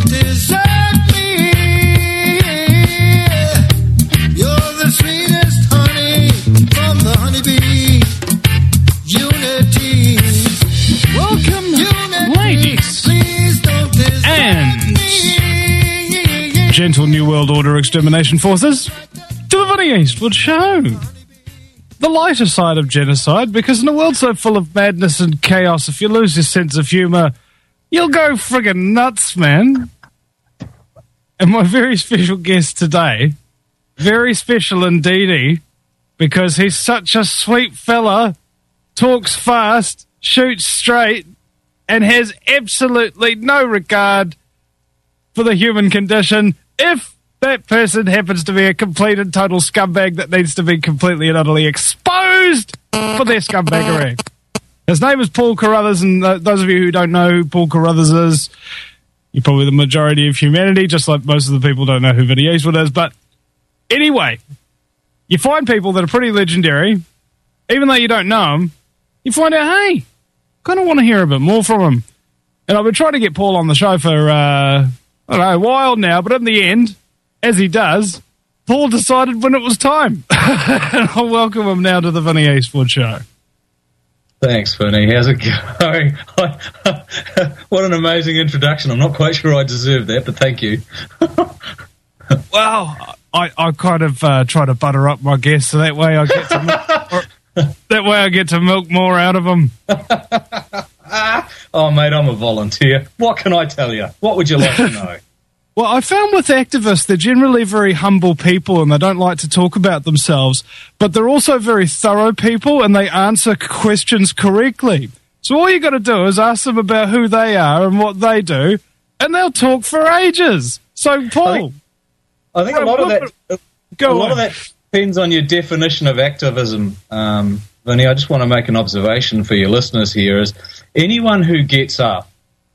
don't desert me. You're the sweetest honey from the honeybee. Unity. Welcome, Unity. ladies Please don't desert and me. gentle New World Order extermination forces to the Vinnie Eastwood Show. The lighter side of genocide, because in a world so full of madness and chaos, if you lose your sense of humour, you'll go friggin' nuts, man. And my very special guest today, very special indeedy, because he's such a sweet fella, talks fast, shoots straight, and has absolutely no regard for the human condition if that person happens to be a complete and total scumbag that needs to be completely and utterly exposed for their scumbaggery. His name is Paul Carruthers, and those of you who don't know who Paul Carruthers is, you're probably the majority of humanity, just like most of the people don't know who Vinnie Eastwood is. But anyway, you find people that are pretty legendary, even though you don't know them, you find out, hey, kind of want to hear a bit more from him. And I've been trying to get Paul on the show for, I don't know, a while now, but in the end, as he does, Paul decided when it was time. And I'll welcome him now to the Vinnie Eastwood Show. Thanks, Vinnie. How's it going? What an amazing introduction. I'm not quite sure I deserve that, but thank you. Well, I kind of try to butter up my guests so that way I get to milk more out of them. Oh, mate, I'm a volunteer. What can I tell you? What would you like to know? Well, I found with activists, they're generally very humble people and they don't like to talk about themselves, but they're also very thorough people and they answer questions correctly. So all you got to do is ask them about who they are and what they do, and they'll talk for ages. So, Paul, I think a lot of that depends on your definition of activism, Vinnie. I just want to make an observation for your listeners here: is anyone who gets up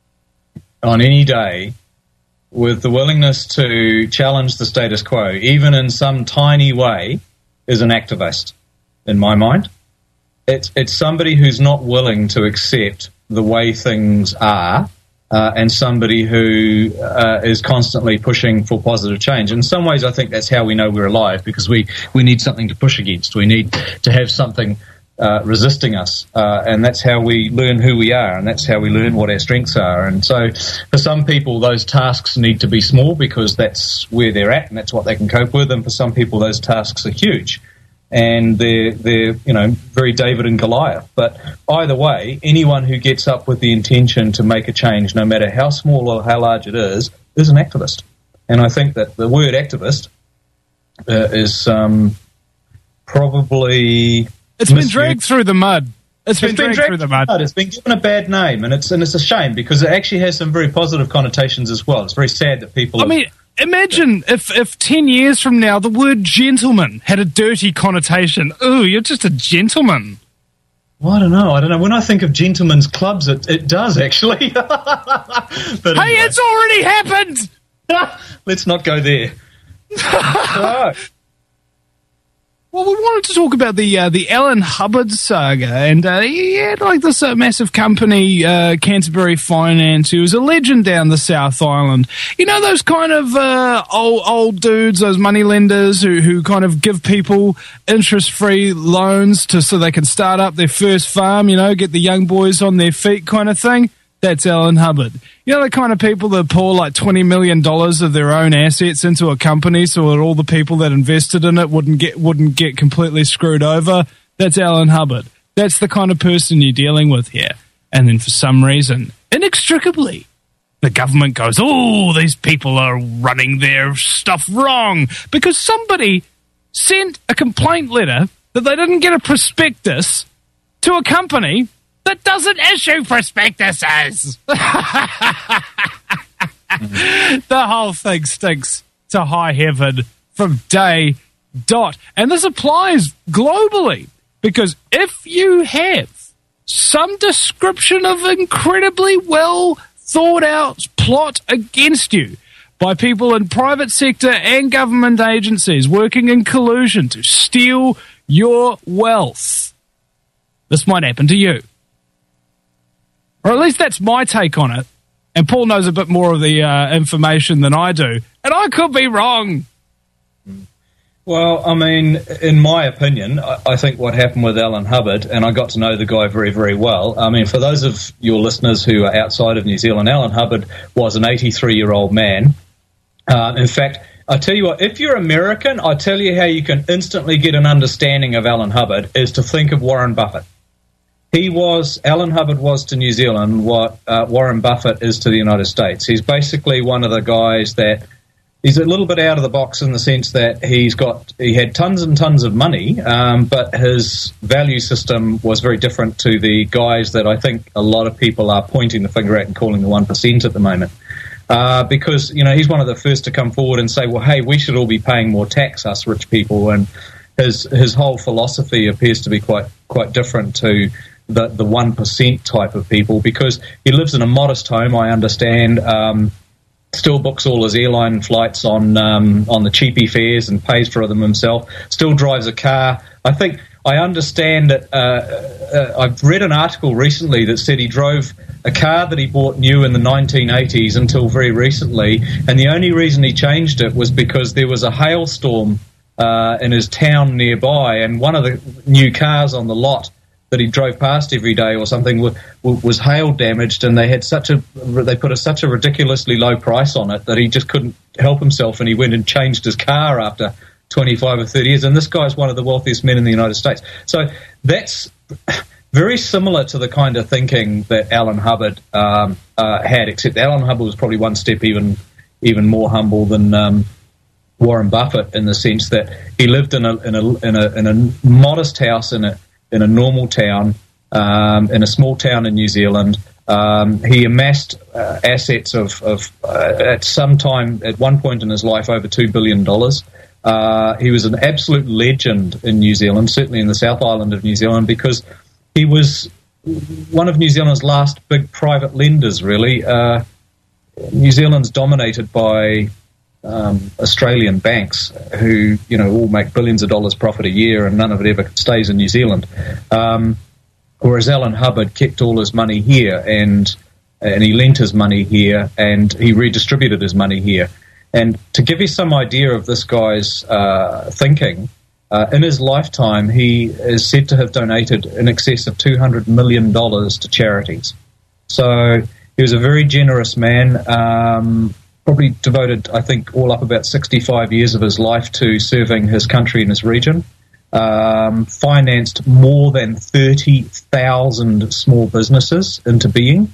on any day with the willingness to challenge the status quo, even in some tiny way, is an activist, in my mind. It's somebody who's not willing to accept the way things are, and somebody who is constantly pushing for positive change. In some ways, I think that's how we know we're alive, because we need something to push against. We need to have something resisting us, and that's how we learn who we are, and that's how we learn what our strengths are. And so for some people those tasks need to be small because that's where they're at and that's what they can cope with, and for some people those tasks are huge and they're very David and Goliath. But either way, anyone who gets up with the intention to make a change, no matter how small or how large it is an activist. And I think that the word activist is probably... It's been dragged through the mud. It's been dragged through the mud. It's been given a bad name, and it's a shame because it actually has some very positive connotations as well. It's very sad that people... Imagine if 10 years from now the word gentleman had a dirty connotation. Ooh, you're just a gentleman. Well, I don't know. When I think of gentlemen's clubs, it does, actually. But anyway. Hey, it's already happened! Let's not go there. Right. Well, we wanted to talk about the Alan Hubbard saga, and he had like this massive company, Canterbury Finance, who was a legend down the South Island. You know, those kind of old dudes, those money lenders who kind of give people interest-free loans so they can start up their first farm, get the young boys on their feet kind of thing. That's Alan Hubbard. You know, the kind of people that pour like $20 million of their own assets into a company so that all the people that invested in it wouldn't get completely screwed over. That's Alan Hubbard. That's the kind of person you're dealing with here. And then for some reason, inextricably, the government goes, oh, these people are running their stuff wrong because somebody sent a complaint letter that they didn't get a prospectus to a company that doesn't issue prospectuses. The whole thing stinks to high heaven from day dot. And this applies globally, because if you have some description of incredibly well thought out plot against you by people in private sector and government agencies working in collusion to steal your wealth, this might happen to you. Or at least that's my take on it. And Paul knows a bit more of the information than I do. And I could be wrong. Well, I mean, in my opinion, I think what happened with Alan Hubbard, and I got to know the guy very, very well. I mean, for those of your listeners who are outside of New Zealand, Alan Hubbard was an 83-year-old man. In fact, I tell you what, if you're American, I tell you how you can instantly get an understanding of Alan Hubbard is to think of Warren Buffett. Alan Hubbard was to New Zealand what Warren Buffett is to the United States. He's basically one of the guys that he's a little bit out of the box in the sense that he had tons and tons of money, but his value system was very different to the guys that I think a lot of people are pointing the finger at and calling the 1% at the moment. Because, he's one of the first to come forward and say, well, hey, we should all be paying more tax, us rich people. And his whole philosophy appears to be quite different to the 1% type of people, because he lives in a modest home, I understand, still books all his airline flights on the cheapy fares and pays for them himself, still drives a car. I understand that I've read an article recently that said he drove a car that he bought new in the 1980s until very recently, and the only reason he changed it was because there was a hailstorm in his town nearby, and one of the new cars on the lot that he drove past every day or something was hail damaged, and they put such a ridiculously low price on it that he just couldn't help himself, and he went and changed his car after 25 or 30 years. And this guy's one of the wealthiest men in the United States. So that's very similar to the kind of thinking that Alan Hubbard had, except Alan Hubbard was probably one step even more humble than Warren Buffett, in the sense that he lived in a modest house in a normal town, in a small town in New Zealand. He amassed assets of at one point in his life, over $2 billion. He was an absolute legend in New Zealand, certainly in the South Island of New Zealand, because he was one of New Zealand's last big private lenders, really. New Zealand's dominated by Australian banks who, all make billions of dollars profit a year, and none of it ever stays in New Zealand. Whereas Alan Hubbard kept all his money here, and he lent his money here, and he redistributed his money here. And to give you some idea of this guy's thinking, in his lifetime, he is said to have donated in excess of $200 million to charities. So he was a very generous man, probably devoted, I think, all up about 65 years of his life to serving his country and his region, financed more than 30,000 small businesses into being.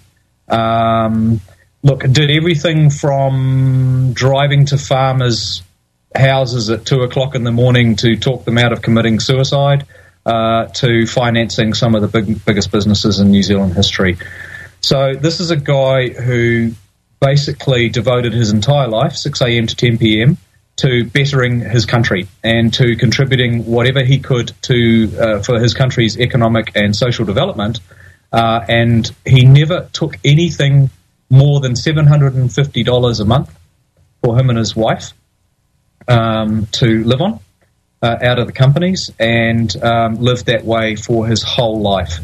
Did everything from driving to farmers' houses at 2 o'clock in the morning to talk them out of committing suicide, to financing some of the biggest businesses in New Zealand history. So this is a guy who basically devoted his entire life, 6 a.m. to 10 p.m., to bettering his country and to contributing whatever he could to for his country's economic and social development. And he never took anything more than $750 a month for him and his wife to live on out of the companies, and lived that way for his whole life.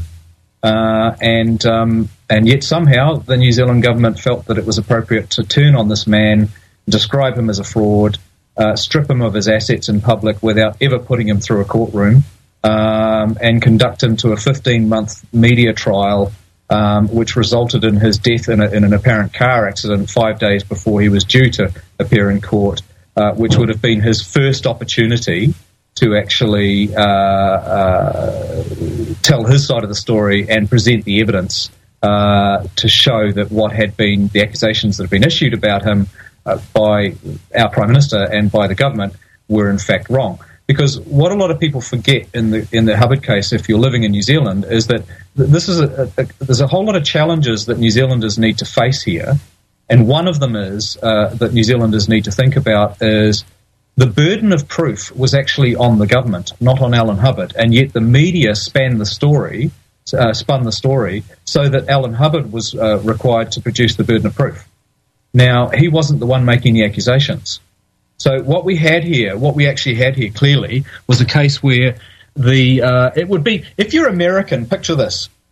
And yet somehow the New Zealand government felt that it was appropriate to turn on this man, describe him as a fraud, strip him of his assets in public without ever putting him through a courtroom, and conduct him to a 15-month media trial, which resulted in his death in an apparent car accident 5 days before he was due to appear in court, which would have been his first opportunity to actually tell his side of the story and present the evidence to show that what had been the accusations that have been issued about him by our Prime Minister and by the government were in fact wrong. Because what a lot of people forget in the Hubbard case, if you're living in New Zealand, is that there's a whole lot of challenges that New Zealanders need to face here, and one of them is that New Zealanders need to think about is the burden of proof was actually on the government, not on Alan Hubbard, and yet the media spun the story so that Alan Hubbard was required to produce the burden of proof. Now, he wasn't the one making the accusations. So what we actually had here clearly was a case where it would be, if you're American, picture this.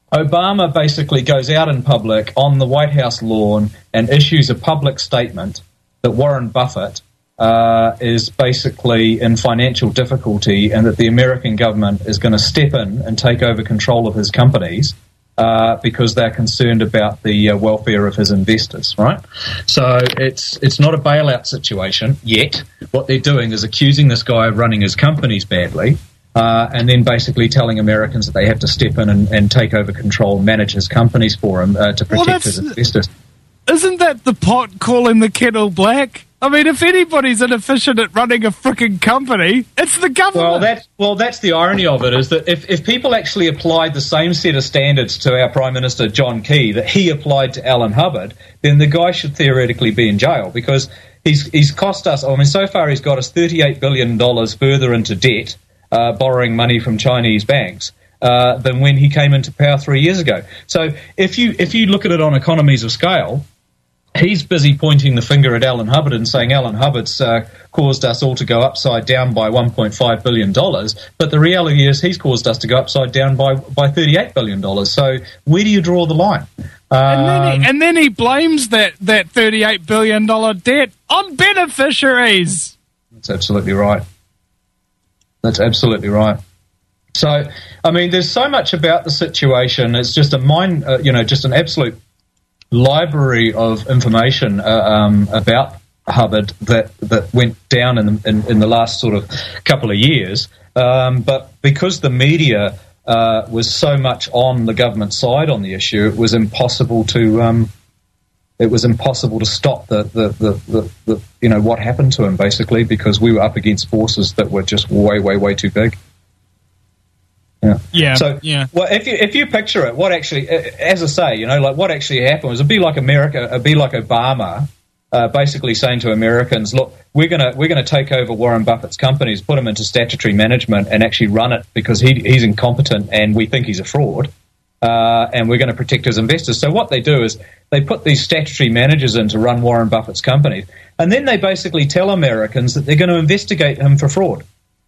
Obama basically goes out in public on the White House lawn and issues a public statement that Warren Buffett is basically in financial difficulty and that the American government is going to step in and take over control of his companies because they're concerned about the welfare of his investors, right? So it's not a bailout situation yet. What they're doing is accusing this guy of running his companies badly and then basically telling Americans that they have to step in and take over control, manage his companies for him to protect his investors. Isn't that the pot calling the kettle black? I mean, if anybody's inefficient at running a frickin' company, it's the government. Well, that's the irony of it, is that if people actually applied the same set of standards to our Prime Minister, John Key, that he applied to Alan Hubbard, then the guy should theoretically be in jail because he's cost us, I mean, so far he's got us $38 billion further into debt, borrowing money from Chinese banks, than when he came into power 3 years ago. So if you look at it on economies of scale, he's busy pointing the finger at Alan Hubbard and saying Alan Hubbard's caused us all to go upside down by $1.5 billion, but the reality is he's caused us to go upside down by $38 billion. So where do you draw the line? And then he blames that $38 billion debt on beneficiaries. That's absolutely right. That's absolutely right. So, I mean, there's so much about the situation. It's just just an absolute library of information about Hubbard that went down in the last sort of couple of years. But because the media was so much on the government side on the issue, it was impossible to stop the what happened to him, basically, because we were up against forces that were just way too big. Yeah. So, well, if you picture it, what actually, as I say, what actually happened was it'd be like Obama, basically saying to Americans, look, we're gonna take over Warren Buffett's companies, put him into statutory management, and actually run it because he's incompetent and we think he's a fraud, and we're going to protect his investors. So what they do is they put these statutory managers in to run Warren Buffett's companies, and then they basically tell Americans that they're going to investigate him for fraud.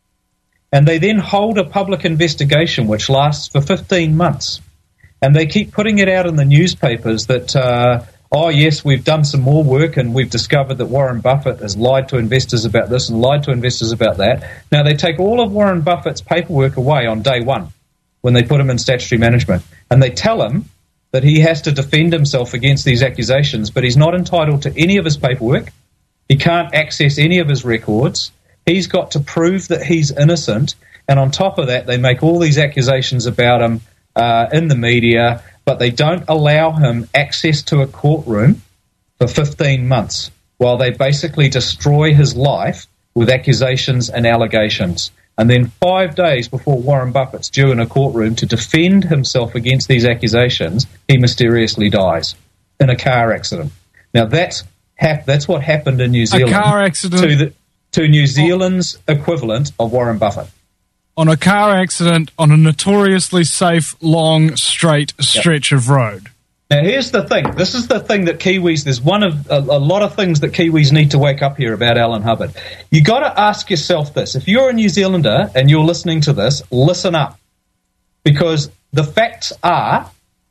And they then hold a public investigation which lasts for 15 months. And they keep putting it out in the newspapers that, yes, we've done some more work and we've discovered that Warren Buffett has lied to investors about this and lied to investors about that. Now, they take all of Warren Buffett's paperwork away on day one when they put him in statutory management. And they tell him that he has to defend himself against these accusations, but he's not entitled to any of his paperwork. He can't access any of his records. He's got to prove that he's innocent, and on top of that, they make all these accusations about him in the media, but they don't allow him access to a courtroom for 15 months while they basically destroy his life with accusations and allegations. And then 5 days before Warren Buffett's due in a courtroom to defend himself against these accusations, he mysteriously dies in a car accident. Now, that's what happened in New Zealand. A car accident to New Zealand's equivalent of Warren Buffett. On a car accident on a notoriously safe, long, straight stretch of road. Now, here's the thing. This is the thing that Kiwis, there's one of a lot of things that Kiwis need to wake up here about Alan Hubbard. You got to ask yourself this. If you're a New Zealander and you're listening to this, listen up. Because the facts are,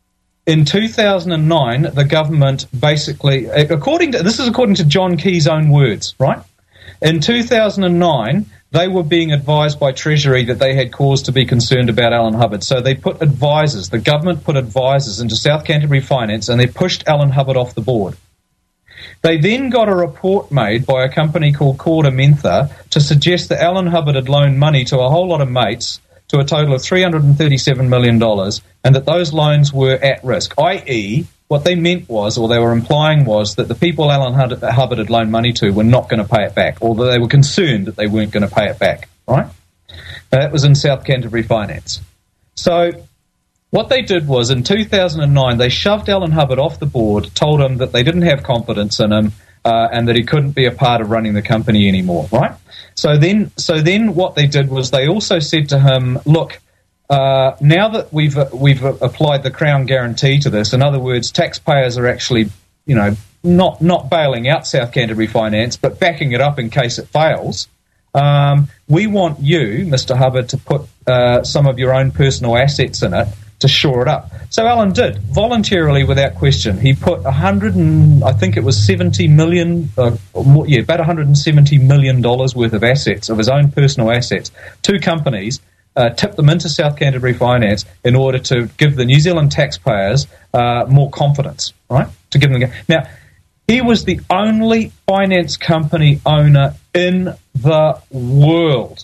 in 2009, the government basically, according to John Key's own words, right? In 2009, they were being advised by Treasury that they had cause to be concerned about Alan Hubbard. So they put advisors, the government put advisors into South Canterbury Finance, and they pushed Alan Hubbard off the board. They then got a report made by a company called Corda Mentha to suggest that Alan Hubbard had loaned money to a whole lot of mates to a total of $337 million, and that those loans were at risk, i.e., what they meant was, or they were implying was, that the people Alan Hubbard had loaned money to were not going to pay it back, or that they were concerned that they weren't going to pay it back, right? That was in South Canterbury Finance. So what they did was, in 2009, they shoved Alan Hubbard off the board, told him that they didn't have confidence in him, and that he couldn't be a part of running the company anymore, right? So then what they did was they also said to him, look, now that we've applied the Crown guarantee to this, in other words, taxpayers are actually, not bailing out South Canterbury Finance, but backing it up in case it fails. We want you, Mr. Hubbard, to put some of your own personal assets in it to shore it up. So Alan did, voluntarily, without question. He put about $170 million worth of assets, of his own personal assets, to companies, tipped them into South Canterbury Finance in order to give the New Zealand taxpayers more confidence, right? To give them. Now, he was the only finance company owner in the world,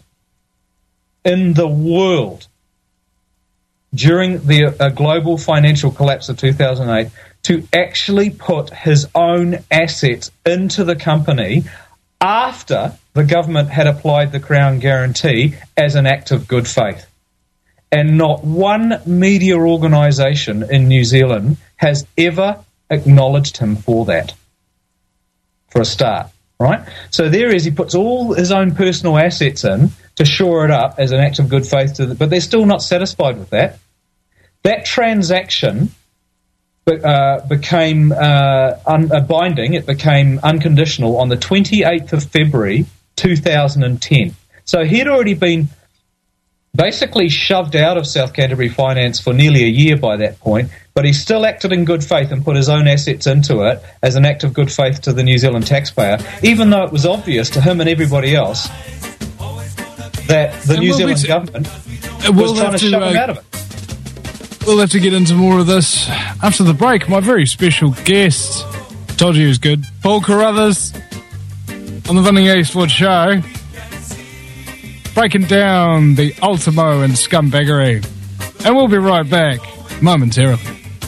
during the global financial collapse of 2008, to actually put his own assets into the company after the government had applied the Crown Guarantee as an act of good faith. And not one media organisation in New Zealand has ever acknowledged him for that, for a start, right? So there he puts all his own personal assets in to shore it up as an act of good faith, but they're still not satisfied with that. That transaction became binding, it became unconditional on the 28th of February 2010. So he'd already been basically shoved out of South Canterbury Finance for nearly a year by that point, but he still acted in good faith and put his own assets into it as an act of good faith to the New Zealand taxpayer, even though it was obvious to him and everybody else that the New Zealand government was trying to shove him out of it. We'll have to get into more of this after the break. My very special guest, told you he was good, Paul Carruthers, on the Vinnie Eastwood Show, breaking down the Ultimo and scumbaggery. And we'll be right back momentarily.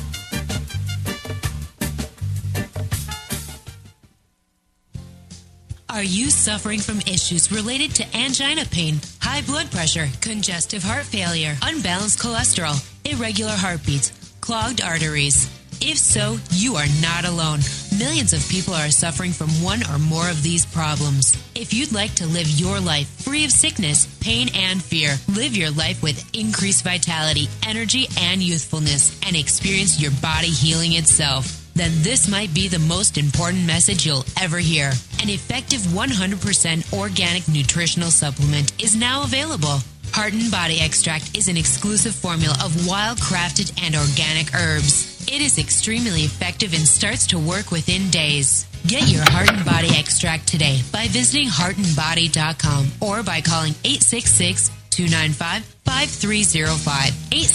Are you suffering from issues related to angina pain, high blood pressure, congestive heart failure, unbalanced cholesterol, irregular heartbeats, clogged arteries? If so, you are not alone. Millions of people are suffering from one or more of these problems. If you'd like to live your life free of sickness, pain, and fear, live your life with increased vitality, energy, and youthfulness, and experience your body healing itself, then this might be the most important message you'll ever hear. An effective 100% organic nutritional supplement is now available. Heart and Body Extract is an exclusive formula of wild-crafted and organic herbs. It is extremely effective and starts to work within days. Get your Heart and Body Extract today by visiting heartandbody.com or by calling 866-295-5305,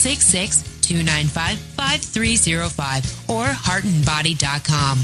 866-295-5305, or heartandbody.com.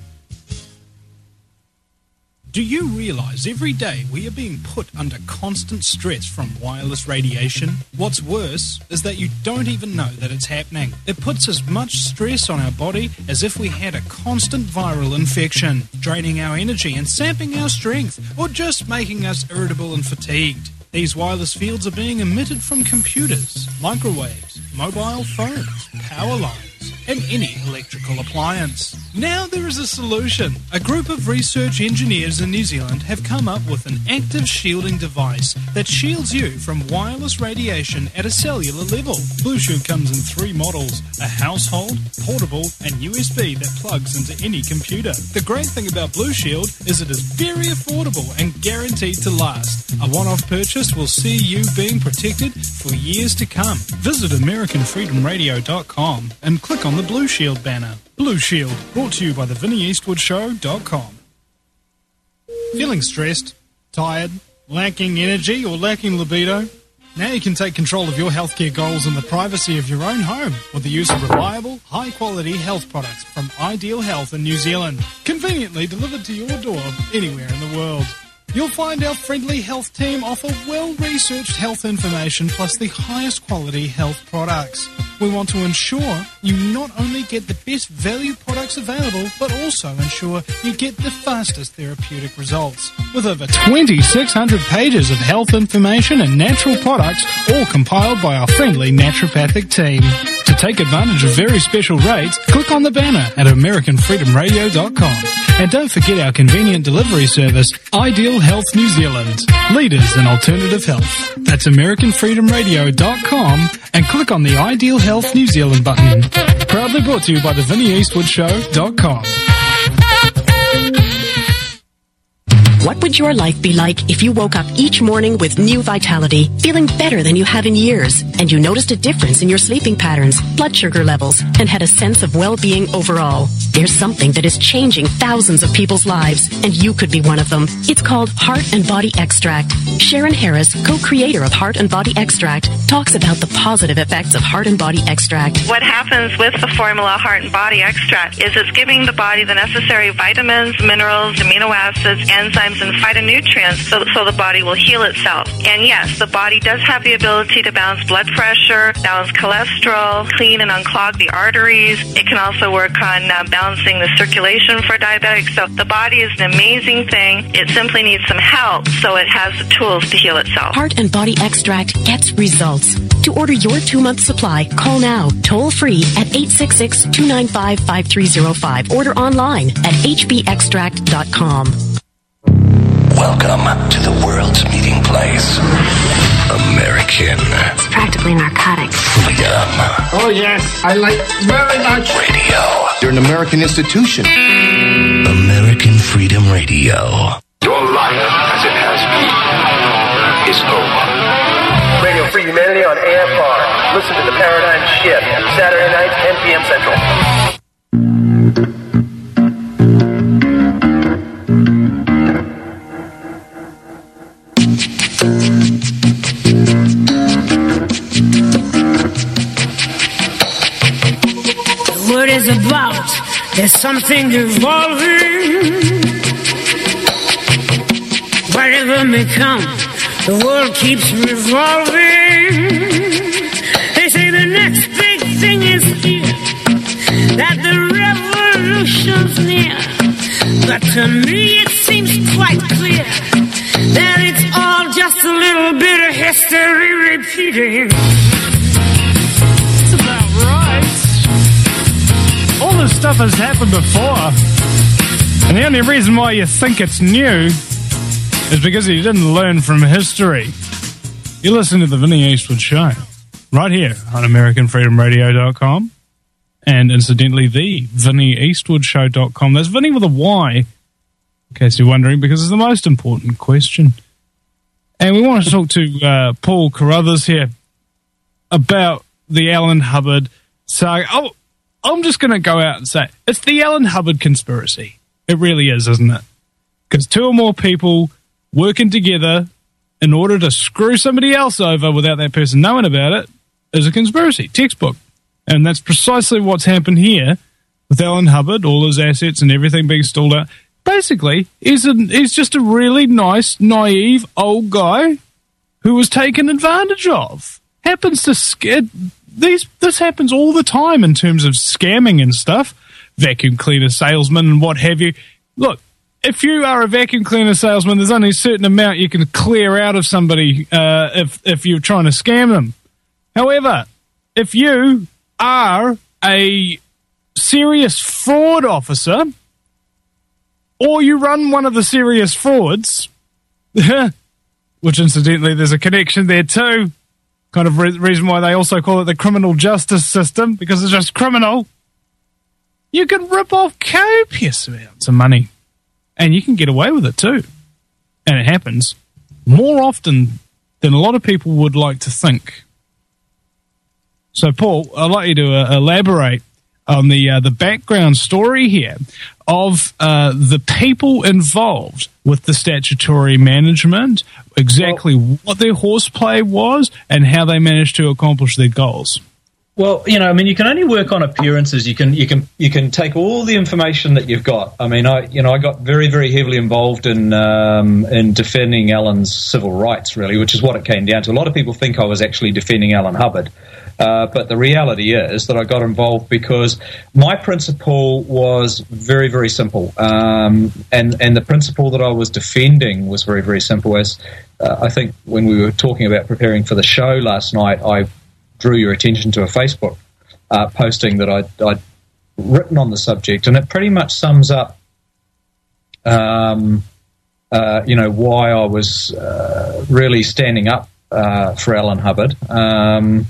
Do you realize every day we are being put under constant stress from wireless radiation? What's worse is that you don't even know that it's happening. It puts as much stress on our body as if we had a constant viral infection, draining our energy and sapping our strength, or just making us irritable and fatigued. These wireless fields are being emitted from computers, microwaves, mobile phones, power lines, and any electrical appliance. Now there is a solution. A group of research engineers in New Zealand have come up with an active shielding device that shields you from wireless radiation at a cellular level. Blue Shield comes in 3 models: a household, portable, and USB that plugs into any computer. The great thing about Blue Shield is it is very affordable and guaranteed to last. A one-off purchase will see you being protected for years to come. Visit AmericanFreedomRadio.com and click on the Blue Shield banner. Blue Shield, brought to you by the VinnieEastwoodShow.com. Feeling stressed, tired, lacking energy, or lacking libido? Now you can take control of your healthcare goals in the privacy of your own home with the use of reliable, high-quality health products from Ideal Health in New Zealand, conveniently delivered to your door anywhere in the world. You'll find our friendly health team offer well-researched health information plus the highest quality health products. We want to ensure you not only get the best value products available, but also ensure you get the fastest therapeutic results. With over 2,600 pages of health information and natural products, all compiled by our friendly naturopathic team. To take advantage of very special rates, click on the banner at AmericanFreedomRadio.com. And don't forget our convenient delivery service, Ideal Health New Zealand, leaders in alternative health. That's AmericanFreedomRadio.com and click on the Ideal Health New Zealand button. Proudly brought to you by the VinnieEastwoodShow.com. What would your life be like if you woke up each morning with new vitality, feeling better than you have in years, and you noticed a difference in your sleeping patterns, blood sugar levels, and had a sense of well-being overall? There's something that is changing thousands of people's lives, and you could be one of them. It's called Heart and Body Extract. Sharon Harris, co-creator of Heart and Body Extract, talks about the positive effects of Heart and Body Extract. What happens with the formula Heart and Body Extract is it's giving the body the necessary vitamins, minerals, amino acids, enzymes, and phytonutrients so the body will heal itself. And yes, the body does have the ability to balance blood pressure, balance cholesterol, clean and unclog the arteries. It can also work on balancing the circulation for diabetics. So the body is an amazing thing. It simply needs some help so it has the tools to heal itself. Heart and Body Extract gets results. To order your 2-month supply, call now, toll free at 866-295-5305. Order online at hbextract.com. Welcome to the world's meeting place. American. It's practically narcotic. Freedom. Oh, yes. I like very much. Radio. You're an American institution. American Freedom Radio. Your life, as it has been, is over. Radio Free Humanity on AFR. Listen to The Paradigm Shift. Saturday nights, 10 p.m. Central. What is about? There's something evolving. Whatever may come, the world keeps revolving. They say the next big thing is here, that the revolution's near. But to me it seems quite clear that it's all just a little bit of history repeating. That's about right. All this stuff has happened before, and the only reason why you think it's new is because you didn't learn from history. You listen to the Vinnie Eastwood Show right here on AmericanFreedomRadio.com, and incidentally the VinnieEastwoodShow.com. That's Vinnie with a Y, in case you're wondering, because it's the most important question. And we want to talk to Paul Carruthers here about the Alan Hubbard saga. Oh, I'm just going to go out and say it's the Alan Hubbard conspiracy. It really is, isn't it? Because two or more people working together in order to screw somebody else over without that person knowing about it is a conspiracy, textbook. And that's precisely what's happened here with Alan Hubbard, all his assets and everything being stalled out. Basically, he's just a really nice, naive old guy who was taken advantage of. This happens all the time in terms of scamming and stuff. Vacuum cleaner salesman and what have you. Look, if you are a vacuum cleaner salesman, there's only a certain amount you can clear out of somebody if you're trying to scam them. However, if you are a serious fraud officer, or you run one of the serious frauds, which incidentally there's a connection there too, kind of reason why they also call it the criminal justice system, because it's just criminal, you can rip off copious amounts of money. And you can get away with it too. And it happens more often than a lot of people would like to think. So, Paul, I'd like you to elaborate on the background story here of the people involved with the statutory management, exactly what their horseplay was, and how they managed to accomplish their goals. Well, you can only work on appearances. You can take all the information that you've got. I mean, I got very, very heavily involved in defending Alan's civil rights, really, which is what it came down to. A lot of people think I was actually defending Alan Hubbard, but the reality is that I got involved because my principle was very, very simple, and the principle that I was defending was very, very simple. As I think when we were talking about preparing for the show last night, I drew your attention to a Facebook posting that I'd written on the subject, and it pretty much sums up, why I was really standing up for Alan Hubbard, and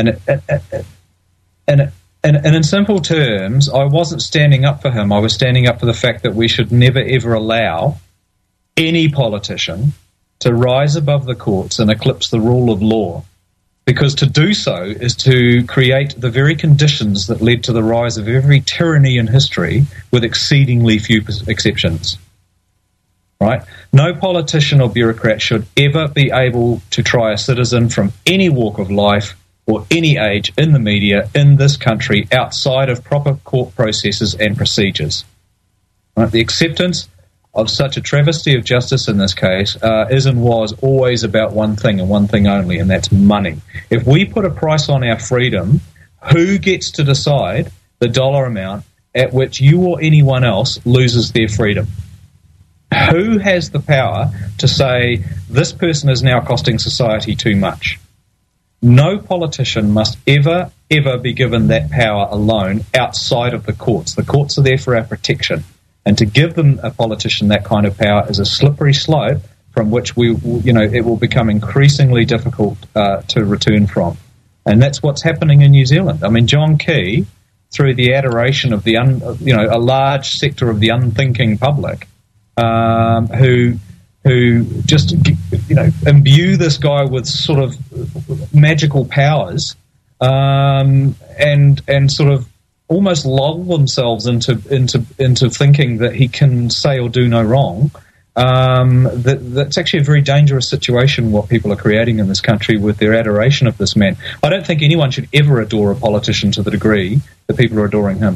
in simple terms, I wasn't standing up for him. I was standing up for the fact that we should never ever allow any politician to rise above the courts and eclipse the rule of law, because to do so is to create the very conditions that led to the rise of every tyranny in history, with exceedingly few exceptions. Right? No politician or bureaucrat should ever be able to try a citizen from any walk of life or any age in the media in this country outside of proper court processes and procedures. Right? The acceptance of such a travesty of justice in this case is and was always about one thing and one thing only, and that's money. If we put a price on our freedom, who gets to decide the dollar amount at which you or anyone else loses their freedom? Who has the power to say this person is now costing society too much? No politician must ever be given that power alone outside of the courts. The courts are there for our protection. And to give them, a politician, that kind of power is a slippery slope from which it will become increasingly difficult to return from. And that's what's happening in New Zealand. I mean, John Key, through the adoration of a large sector of the unthinking public, who just imbue this guy with sort of magical powers, and sort of almost lull themselves into thinking that he can say or do no wrong. That's actually a very dangerous situation, what people are creating in this country with their adoration of this man. I don't think anyone should ever adore a politician to the degree that people are adoring him.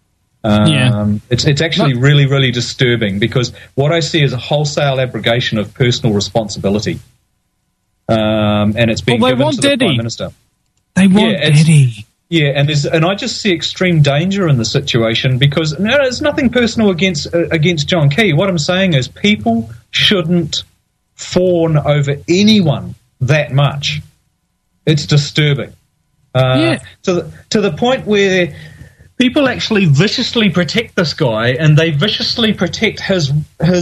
It's actually really, really disturbing, because what I see is a wholesale abrogation of personal responsibility, and it's being given to the Prime Minister. They want Daddy. Yeah, and I just see extreme danger in the situation, because it's nothing personal against John Key. What I'm saying is people shouldn't fawn over anyone that much. It's disturbing. To the point where people actually viciously protect this guy, and they viciously protect his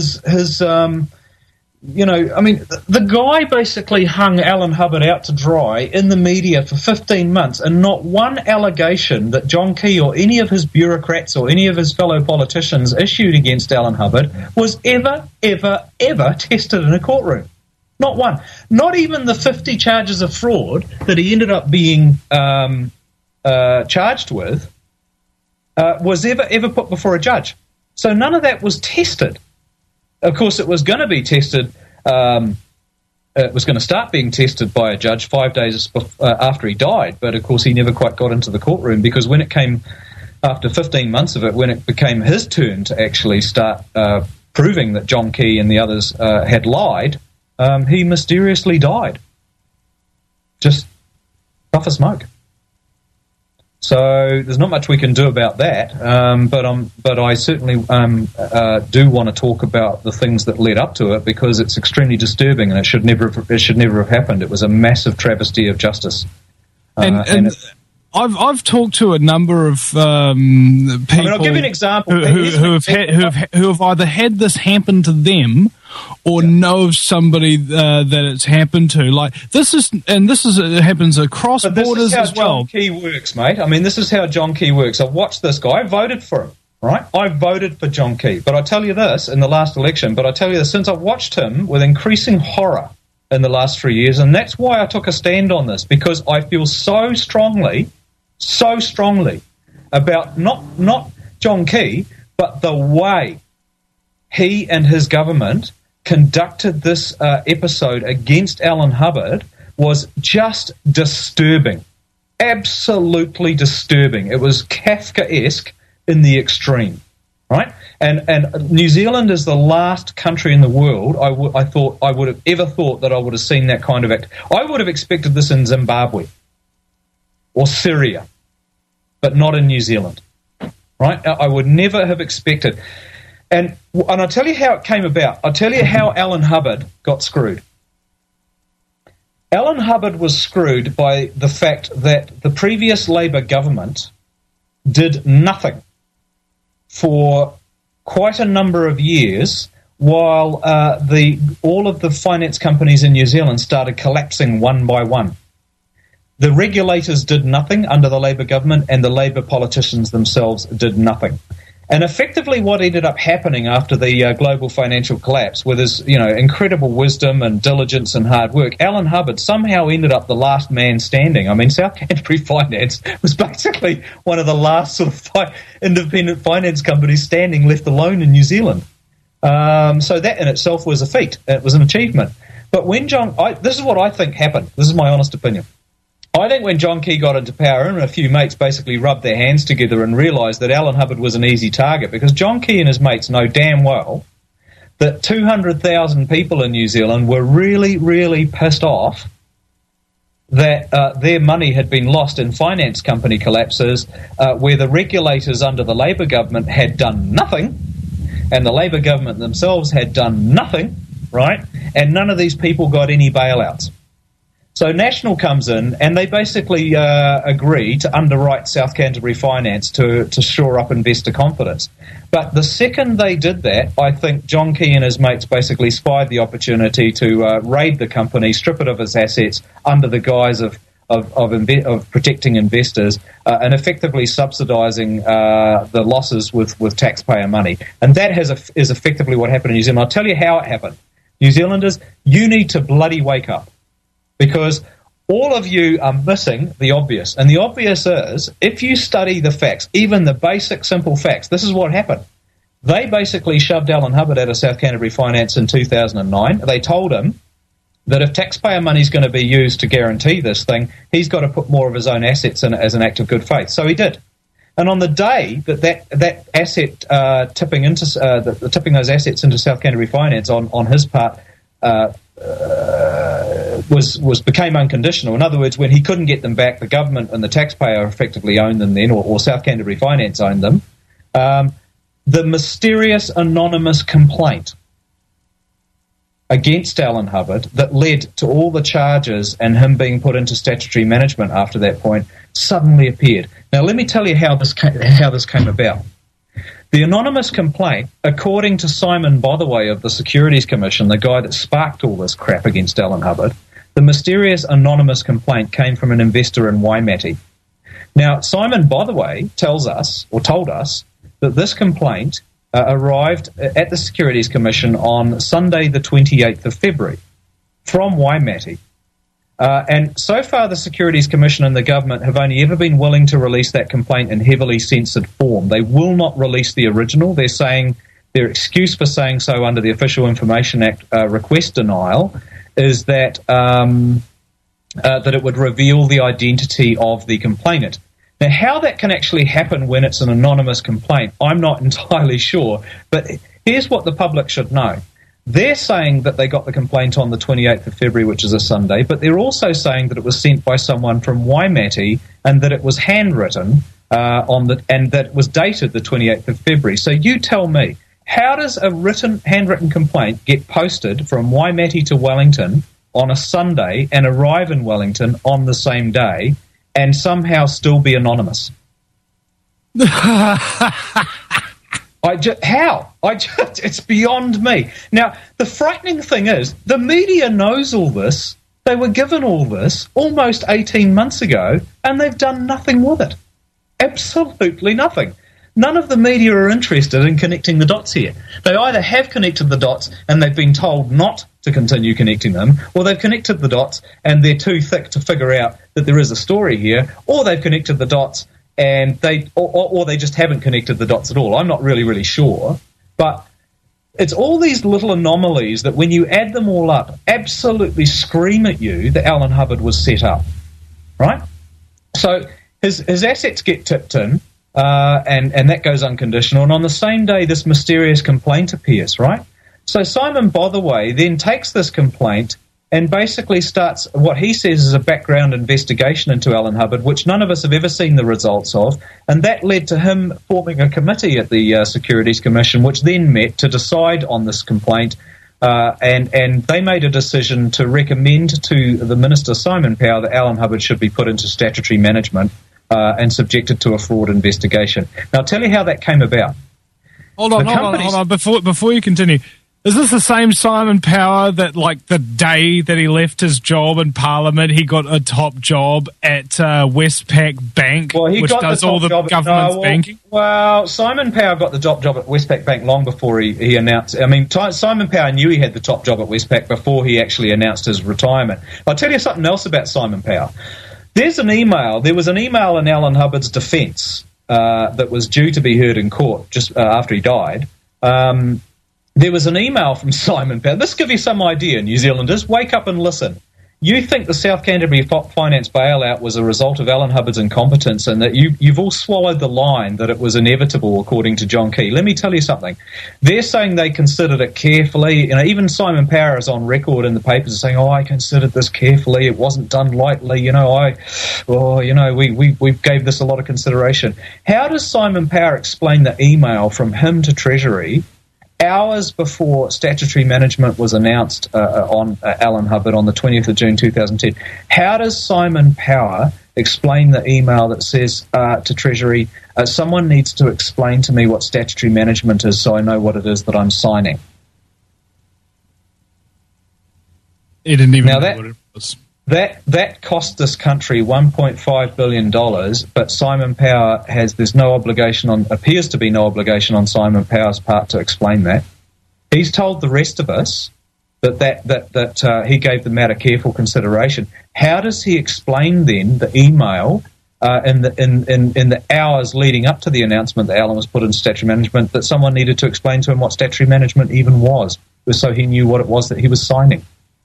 the guy basically hung Alan Hubbard out to dry in the media for 15 months, and not one allegation that John Key or any of his bureaucrats or any of his fellow politicians issued against Alan Hubbard was ever tested in a courtroom. Not one. Not even the 50 charges of fraud that he ended up being charged with was ever put before a judge. So none of that was tested. Of course, it was going to be tested. It was going to start being tested by a judge 5 days after he died. But of course, he never quite got into the courtroom, because when it came, after 15 months of it, when it became his turn to actually start proving that John Key and the others had lied, he mysteriously died. Just puff of smoke. So there's not much we can do about that, but I certainly do want to talk about the things that led up to it, because it's extremely disturbing, and it should never have happened. It was a massive travesty of justice. And I've talked to a number of people. I'll give you an example who have either had this happen to them or know of somebody that it's happened to. Like it happens across borders as well. John Key works, mate. I mean, this is how John Key works. I've watched this guy. I voted for him, right? I voted for John Key. But I tell you this, in the last election, since I've watched him with increasing horror in the last 3 years, and that's why I took a stand on this, because I feel so strongly about not John Key, but the way he and his government conducted this episode against Alan Hubbard was just disturbing. Absolutely disturbing. It was Kafkaesque in the extreme, right? And New Zealand is the last country in the world I would have ever thought that I would have seen that kind of act. I would have expected this in Zimbabwe or Syria, but not in New Zealand, right? I would never have expected. And I'll tell you how it came about. I'll tell you how Alan Hubbard got screwed. Alan Hubbard was screwed by the fact that the previous Labour government did nothing for quite a number of years while all of the finance companies in New Zealand started collapsing one by one. The regulators did nothing under the Labour government, and the Labour politicians themselves did nothing. And effectively what ended up happening after the global financial collapse, with his incredible wisdom and diligence and hard work, Alan Hubbard somehow ended up the last man standing. I mean, South Canterbury Finance was basically one of the last sort of independent finance companies standing, left alone in New Zealand. So that in itself was a feat. It was an achievement. But when this is what I think happened. This is my honest opinion. I think when John Key got into power, and a few mates basically rubbed their hands together and realised that Alan Hubbard was an easy target, because John Key and his mates know damn well that 200,000 people in New Zealand were really, really pissed off that their money had been lost in finance company collapses where the regulators under the Labour government had done nothing, and the Labour government themselves had done nothing, right? And none of these people got any bailouts. So National comes in and they basically agree to underwrite South Canterbury Finance to shore up investor confidence. But the second they did that, I think John Key and his mates basically spied the opportunity to raid the company, strip it of its assets under the guise of protecting investors and effectively subsidising the losses with taxpayer money. And that is effectively what happened in New Zealand. I'll tell you how it happened. New Zealanders, you need to bloody wake up. Because all of you are missing the obvious. And the obvious is, if you study the facts, even the basic, simple facts, this is what happened. They basically shoved Alan Hubbard out of South Canterbury Finance in 2009. They told him that if taxpayer money is going to be used to guarantee this thing, he's got to put more of his own assets in it as an act of good faith. So he did. And on the day that asset tipping those assets into South Canterbury Finance on his part became unconditional. In other words, when he couldn't get them back, the government and the taxpayer effectively owned them then, or South Canterbury Finance owned them. The mysterious anonymous complaint against Alan Hubbard that led to all the charges and him being put into statutory management after that point suddenly appeared. Now, let me tell you how this came about. The anonymous complaint, according to Simon Botherway of the Securities Commission, the guy that sparked all this crap against Alan Hubbard, the mysterious anonymous complaint came from an investor in Waimate. Now, Simon Botherway told us that this complaint arrived at the Securities Commission on Sunday the 28th of February from Waimate. And so far the Securities Commission and the government have only ever been willing to release that complaint in heavily censored form. They will not release the original. They're saying their excuse for saying so under the Official Information Act request denial is that that it would reveal the identity of the complainant. Now, how that can actually happen when it's an anonymous complaint, I'm not entirely sure. But here's what the public should know. They're saying that they got the complaint on the 28th of February, which is a Sunday, but they're also saying that it was sent by someone from Waimate and that it was handwritten and that it was dated the 28th of February. So you tell me, how does a handwritten complaint get posted from Waimate to Wellington on a Sunday and arrive in Wellington on the same day and somehow still be anonymous? It's beyond me. Now, the frightening thing is, the media knows all this. They were given all this almost 18 months ago, and they've done nothing with it. Absolutely nothing. None of the media are interested in connecting the dots here. They either have connected the dots and they've been told not to continue connecting them, or they've connected the dots and they're too thick to figure out that there is a story here, or they've connected the dots and they just haven't connected the dots at all. I'm not really sure. But it's all these little anomalies that when you add them all up, absolutely scream at you that Alan Hubbard was set up, right? So his assets get tipped in, and that goes unconditional. And on the same day, this mysterious complaint appears, right? So Simon Botherway then takes this complaint and basically starts what he says is a background investigation into Alan Hubbard, which none of us have ever seen the results of, and that led to him forming a committee at the Securities Commission, which then met to decide on this complaint, and they made a decision to recommend to the Minister Simon Power that Alan Hubbard should be put into statutory management and subjected to a fraud investigation. Now, I'll tell you how that came about. Hold on. Before you continue, Is this the same Simon Power that, like, the day that he left his job in Parliament, he got a top job at Westpac Bank, which does all the government's banking? Well, Simon Power got the top job at Westpac Bank long before he announced. I mean, Simon Power knew he had the top job at Westpac before he actually announced his retirement. I'll tell you something else about Simon Power. There was an email in Alan Hubbard's defence that was due to be heard in court just after he died. There was an email from Simon Power. This gives you some idea, New Zealanders. Wake up and listen. You think the South Canterbury Finance bailout was a result of Alan Hubbard's incompetence and that you've all swallowed the line that it was inevitable, according to John Key. Let me tell you something. They're saying they considered it carefully. You know, even Simon Power is on record in the papers saying, I considered this carefully. It wasn't done lightly. We gave this a lot of consideration. How does Simon Power explain the email from him to Treasury hours before statutory management was announced on Alan Hubbard on the 20th of June 2010? How does Simon Power explain the email that says to Treasury, someone needs to explain to me what statutory management is so I know what it is that I'm signing? He didn't even know what it was. That cost this country $1.5 billion, but Simon Power appears to be no obligation on Simon Power's part to explain that. He's told the rest of us that he gave the matter careful consideration. How does he explain then the email in the hours leading up to the announcement that Alan was put in statutory management that someone needed to explain to him what statutory management even was, so he knew what it was that he was signing?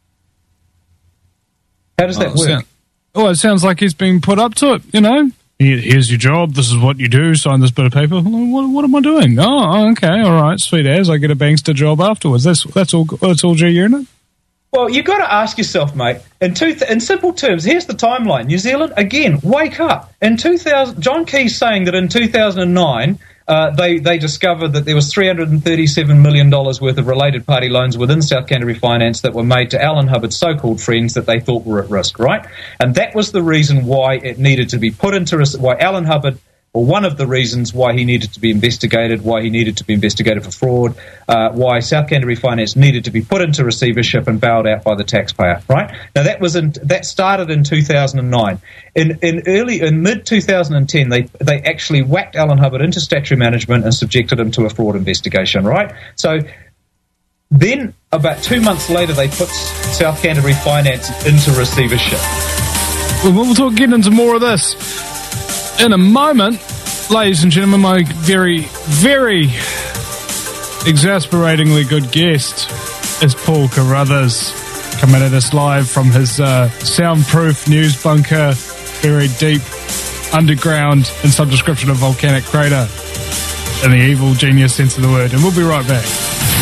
How does that work? It sounds like he's being put up to it, you know. Here's your job, this is what you do, sign this bit of paper. What am I doing? Oh, okay, all right, sweet as. I get a bankster job afterwards. That's all G unit? Well, you've got to ask yourself, mate, in simple terms, here's the timeline. New Zealand, again, wake up. John Key's saying that in 2009, they discovered that there was $337 million worth of related party loans within South Canterbury Finance that were made to Alan Hubbard's so-called friends that they thought were at risk, right? And that was the reason why it needed to be put into why Alan Hubbard, or one of the reasons why he needed to be investigated, for fraud, why South Canterbury Finance needed to be put into receivership and bailed out by the taxpayer, right? Now that started in 2009. In mid-2010, they actually whacked Alan Hubbard into statutory management and subjected him to a fraud investigation, right? So then, about 2 months later, they put South Canterbury Finance into receivership. We'll get into more of this in a moment. Ladies and gentlemen, my very, very exasperatingly good guest is Paul Carruthers, coming at us live from his soundproof news bunker buried deep underground in some description of volcanic crater in the evil genius sense of the word. And we'll be right back.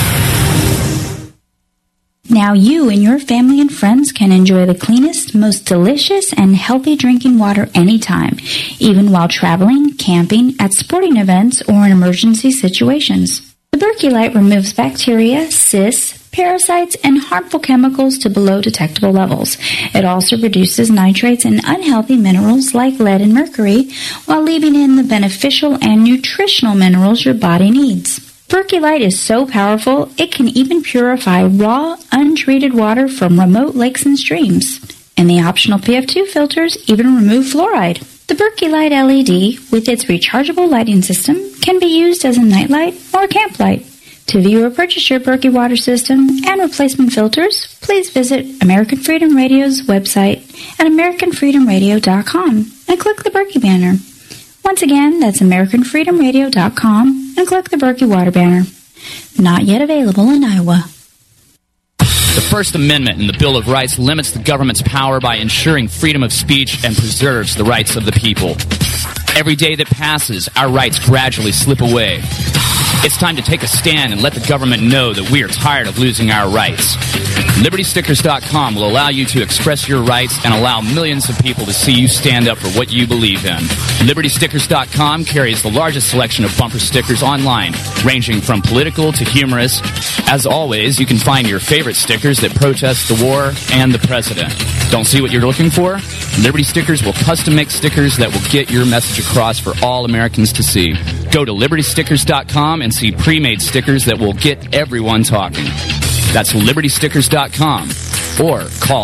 Now you and your family and friends can enjoy the cleanest, most delicious, and healthy drinking water anytime, even while traveling, camping, at sporting events, or in emergency situations. The Berkey Light removes bacteria, cysts, parasites, and harmful chemicals to below detectable levels. It also reduces nitrates and unhealthy minerals like lead and mercury, while leaving in the beneficial and nutritional minerals your body needs. Berkey Light is so powerful, it can even purify raw, untreated water from remote lakes and streams. And the optional PF2 filters even remove fluoride. The Berkey Light LED, with its rechargeable lighting system, can be used as a nightlight or a camp light. To view or purchase your Berkey water system and replacement filters, please visit American Freedom Radio's website at AmericanFreedomRadio.com and click the Berkey banner. Once again, that's AmericanFreedomRadio.com and click the Berkey water banner. Not yet available in Iowa. The First Amendment in the Bill of Rights limits the government's power by ensuring freedom of speech and preserves the rights of the people. Every day that passes, our rights gradually slip away. It's time to take a stand and let the government know that we are tired of losing our rights. LibertyStickers.com will allow you to express your rights and allow millions of people to see you stand up for what you believe in. LibertyStickers.com carries the largest selection of bumper stickers online, ranging from political to humorous. As always, you can find your favorite stickers that protest the war and the president. Don't see what you're looking for? Liberty Stickers will custom make stickers that will get your message across for all Americans to see. Go to libertystickers.com and see pre-made stickers that will get everyone talking. That's libertystickers.com or call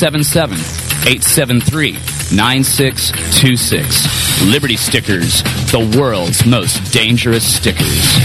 877-873-9626. Liberty Stickers, the world's most dangerous stickers.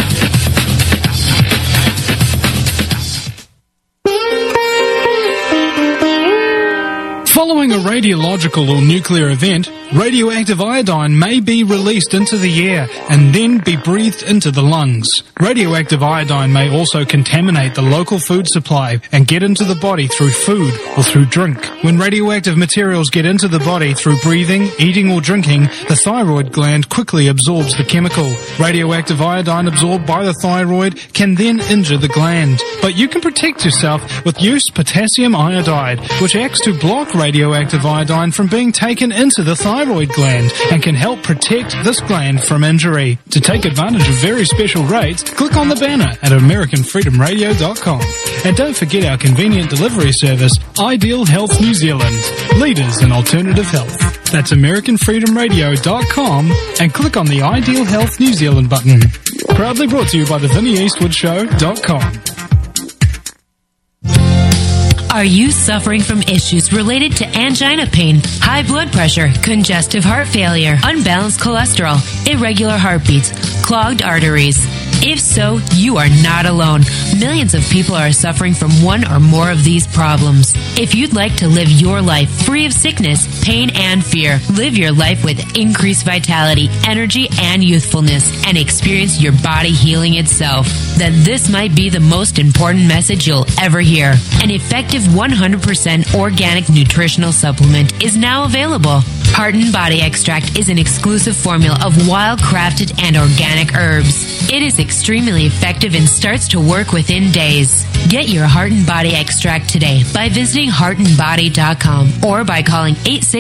Following a radiological or nuclear event, radioactive iodine may be released into the air and then be breathed into the lungs. Radioactive iodine may also contaminate the local food supply and get into the body through food or through drink. When radioactive materials get into the body through breathing, eating or drinking, the thyroid gland quickly absorbs the chemical. Radioactive iodine absorbed by the thyroid can then injure the gland. But you can protect yourself with Use Potassium Iodide, which acts to block radioactive iodine from being taken into the thyroid gland and can help protect this gland from injury. To take advantage of very special rates, click on the banner at AmericanFreedomRadio.com. And don't forget our convenient delivery service, Ideal Health New Zealand, leaders in alternative health. That's AmericanFreedomRadio.com and click on the Ideal Health New Zealand button. Proudly brought to you by the VinnyEastwoodShow.com. Are you suffering from issues related to angina pain, high blood pressure, congestive heart failure, unbalanced cholesterol, irregular heartbeats, clogged arteries? If so, you are not alone. Millions of people are suffering from one or more of these problems. If you'd like to live your life free of sickness, pain, and fear, live your life with increased vitality, energy, and youthfulness, and experience your body healing itself, then this might be the most important message you'll ever hear. An effective 100% organic nutritional supplement is now available. Heart and Body Extract is an exclusive formula of wild-crafted and organic herbs. It is extremely effective and starts to work within days. Get your Heart and Body Extract today by visiting heartandbody.com or by calling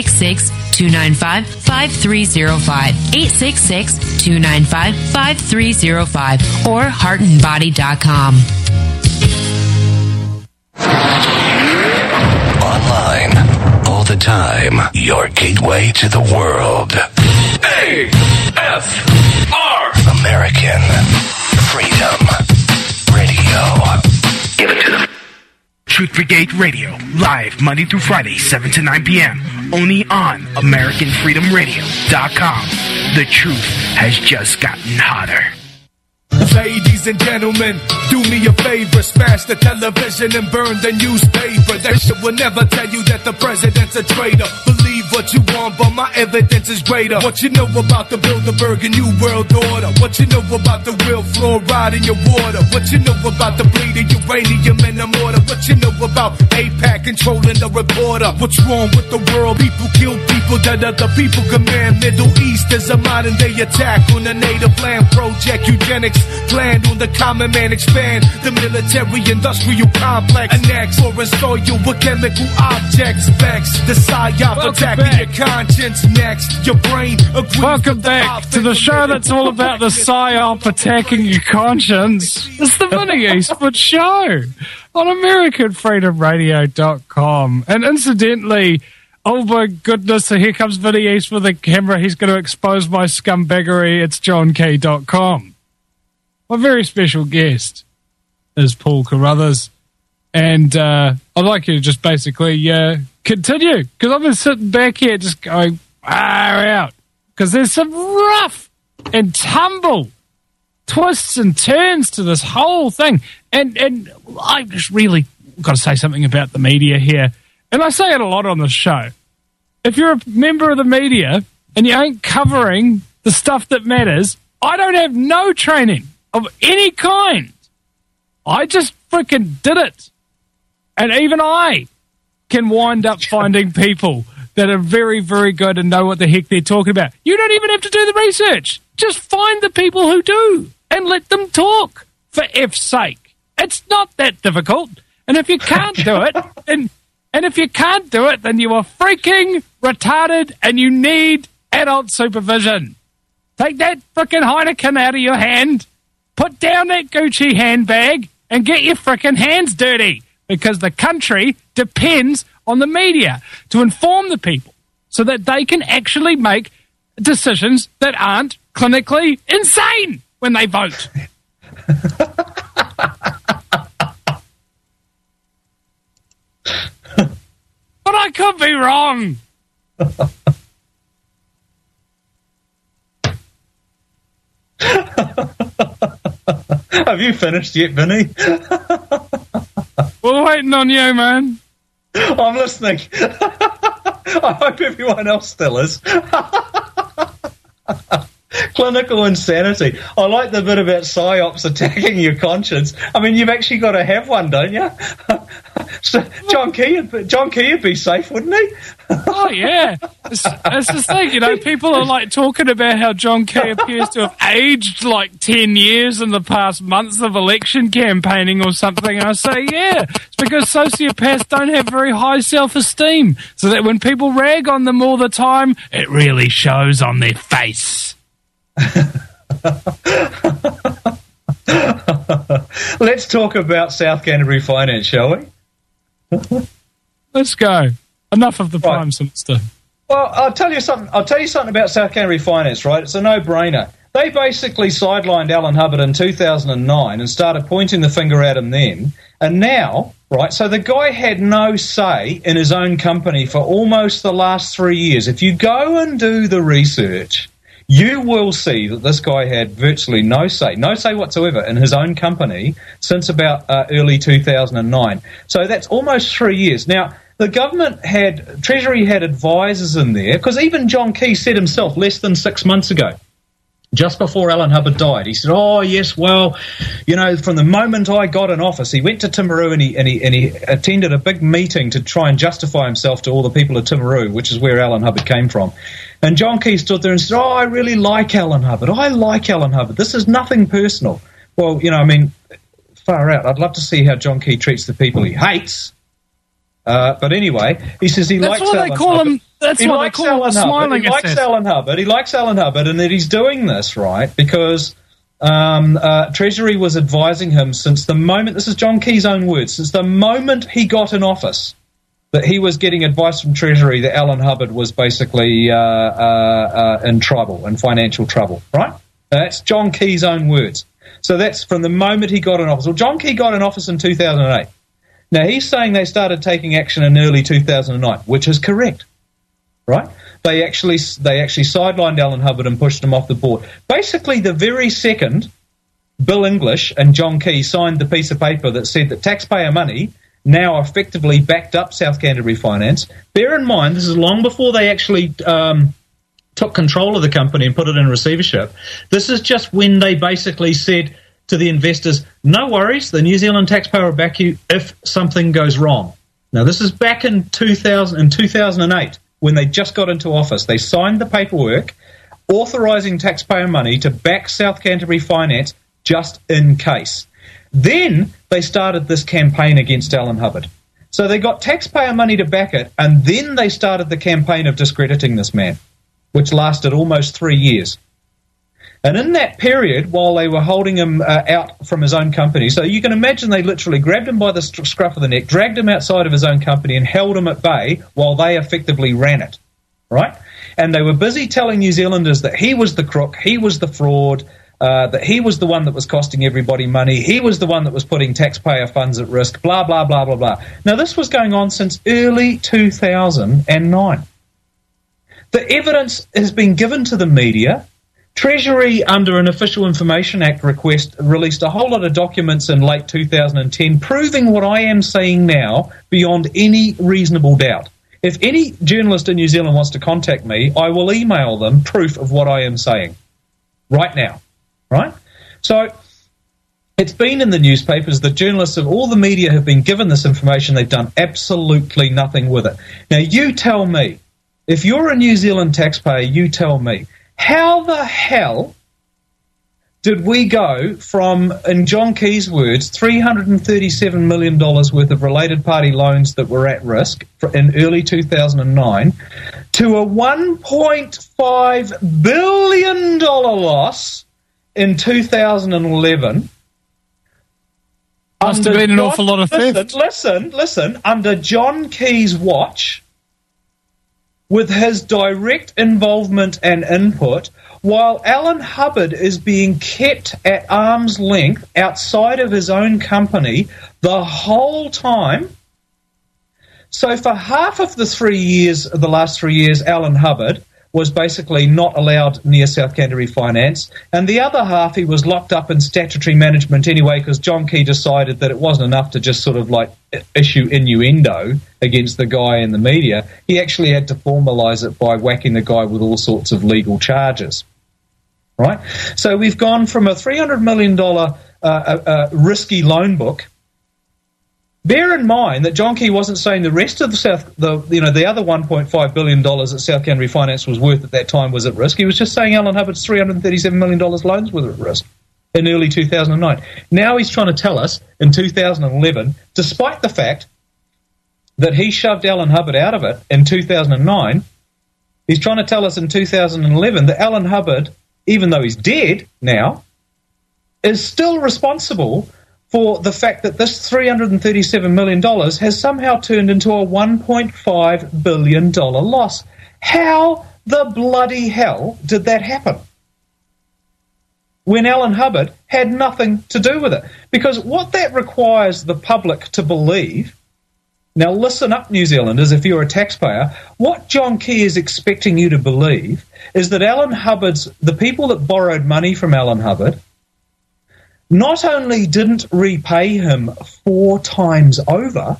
866-295-5305, 866-295-5305, or heartandbody.com. Online, all the time, your gateway to the world. AFR! American Freedom Radio. Give it to them. Truth Brigade Radio, live Monday through Friday, 7 to 9 p.m. Only on AmericanFreedomRadio.com. The truth has just gotten hotter. Ladies and gentlemen, do me a favor, smash the television and burn the newspaper. That shit will never tell you that the president's a traitor. Believe what you want, but my evidence is greater. What you know about the Bilderberg and New World Order? What you know about the real fluoride in your water? What you know about the bleeding uranium in the mortar? What you know about AIPAC controlling the reporter? What's wrong with the world? People kill people that other people command. Middle East is a modern day attack on the native land project. Eugenics land on the common man, expand the military industrial complex. Annex or install you with chemical objects. Vex the psyop attacking your conscience. Next, your brain agrees. Welcome back to the show that's all about the psyop attacking your conscience. It's the Vinny Eastwood Show on AmericanFreedomRadio.com. And incidentally, oh my goodness, so here comes Vinny East with a camera. He's going to expose my scumbaggery. It's JohnK.com. My very special guest is Paul Carruthers, and I'd like you to just basically continue, because I've been sitting back here just going, far out, because there's some rough and tumble twists and turns to this whole thing, and I just really got to say something about the media here, and I say it a lot on this show. If you're a member of the media and you ain't covering the stuff that matters, I don't have no training of any kind. I just freaking did it. And even I can wind up finding people that are very, very good and know what the heck they're talking about. You don't even have to do the research. Just find the people who do and let them talk, for F's sake. It's not that difficult. And if you can't do it, and if you can't do it, then you are freaking retarded and you need adult supervision. Take that freaking Heineken out of your hand. Put down that Gucci handbag and get your frickin' hands dirty, because the country depends on the media to inform the people so that they can actually make decisions that aren't clinically insane when they vote. But I could be wrong. Have you finished yet, Vinny? We're waiting on you, man. I'm listening. I hope everyone else still is. Clinical insanity. I like the bit about PSYOPs attacking your conscience. I mean, you've actually got to have one, don't you? So John Key would be safe, wouldn't he? Oh, yeah. That's the thing, you know. People are, like, talking about how John Key appears to have aged, like, 10 years in the past months of election campaigning or something. And I say, yeah, it's because sociopaths don't have very high self-esteem, so that when people rag on them all the time, it really shows on their face. Let's talk about South Canterbury Finance, shall we? Let's go. Enough of the Prime Minister. Well, I'll tell you something about South Canterbury Finance, right? It's a no-brainer. They basically sidelined Alan Hubbard in 2009 and started pointing the finger at him then. And now, right, so the guy had no say in his own company for almost the last 3 years. If you go and do the research, you will see that this guy had virtually no say whatsoever in his own company since about early 2009. So that's almost 3 years. Now, the Treasury had advisors in there, because even John Key said himself less than 6 months ago, just before Alan Hubbard died, he said, oh, yes, well, you know, from the moment I got in office, he went to Timaru and he attended a big meeting to try and justify himself to all the people of Timaru, which is where Alan Hubbard came from. And John Key stood there and said, oh, I really like Alan Hubbard. I like Alan Hubbard. This is nothing personal. Well, you know, I mean, far out. I'd love to see how John Key treats the people he hates. But anyway, he says he likes Alan Hubbard. That's what they call him, smiling. He likes Alan Hubbard. He likes Alan Hubbard, and that he's doing this, right, because Treasury was advising him since the moment, this is John Key's own words, since the moment he got in office, that he was getting advice from Treasury that Alan Hubbard was basically in trouble, in financial trouble, right? That's John Key's own words. So that's from the moment he got in office. Well, John Key got in office in 2008. Now, he's saying they started taking action in early 2009, which is correct, right? They actually sidelined Alan Hubbard and pushed him off the board. Basically, the very second Bill English and John Key signed the piece of paper that said that taxpayer money now effectively backed up South Canterbury Finance. Bear in mind, this is long before they actually took control of the company and put it in receivership. This is just when they basically said to the investors, no worries, the New Zealand taxpayer will back you if something goes wrong. Now, this is back in 2008, when they just got into office. They signed the paperwork authorising taxpayer money to back South Canterbury Finance just in case. Then they started this campaign against Alan Hubbard. So they got taxpayer money to back it, and then they started the campaign of discrediting this man, which lasted almost 3 years. And in that period, while they were holding him out from his own company, so you can imagine they literally grabbed him by the scruff of the neck, dragged him outside of his own company and held him at bay while they effectively ran it, right? And they were busy telling New Zealanders that he was the crook, he was the fraud, that he was the one that was costing everybody money, he was the one that was putting taxpayer funds at risk, blah, blah, blah, blah, blah. Now, this was going on since early 2009. The evidence has been given to the media. Treasury, under an Official Information Act request, released a whole lot of documents in late 2010 proving what I am saying now beyond any reasonable doubt. If any journalist in New Zealand wants to contact me, I will email them proof of what I am saying right now, right? So it's been in the newspapers. The journalists of all the media have been given this information. They've done absolutely nothing with it. Now, you tell me, if you're a New Zealand taxpayer, you tell me, how the hell did we go from, in John Key's words, $337 million worth of related party loans that were at risk in early 2009 to a $1.5 billion loss in 2011? Must have been an awful lot of theft. Listen, under John Key's watch, with his direct involvement and input, while Alan Hubbard is being kept at arm's length outside of his own company the whole time. So for half of the last 3 years, Alan Hubbard was basically not allowed near South Canterbury Finance, and the other half he was locked up in statutory management anyway because John Key decided that it wasn't enough to just sort of like issue innuendo against the guy in the media. He actually had to formalise it by whacking the guy with all sorts of legal charges. Right? So we've gone from a $300 million risky loan book. Bear in mind that John Key wasn't saying the rest of the other $1.5 billion that South Canterbury Finance was worth at that time was at risk. He was just saying Alan Hubbard's $337 million loans were at risk in early 2009. Now he's trying to tell us in 2011, despite the fact that he shoved Alan Hubbard out of it in 2009, he's trying to tell us in 2011 that Alan Hubbard, even though he's dead now, is still responsible for the fact that this $337 million has somehow turned into a $1.5 billion loss. How the bloody hell did that happen? When Alan Hubbard had nothing to do with it. Because what that requires the public to believe, now listen up, New Zealanders, if you're a taxpayer, what John Key is expecting you to believe is that the people that borrowed money from Alan Hubbard, not only didn't repay him 4 times over,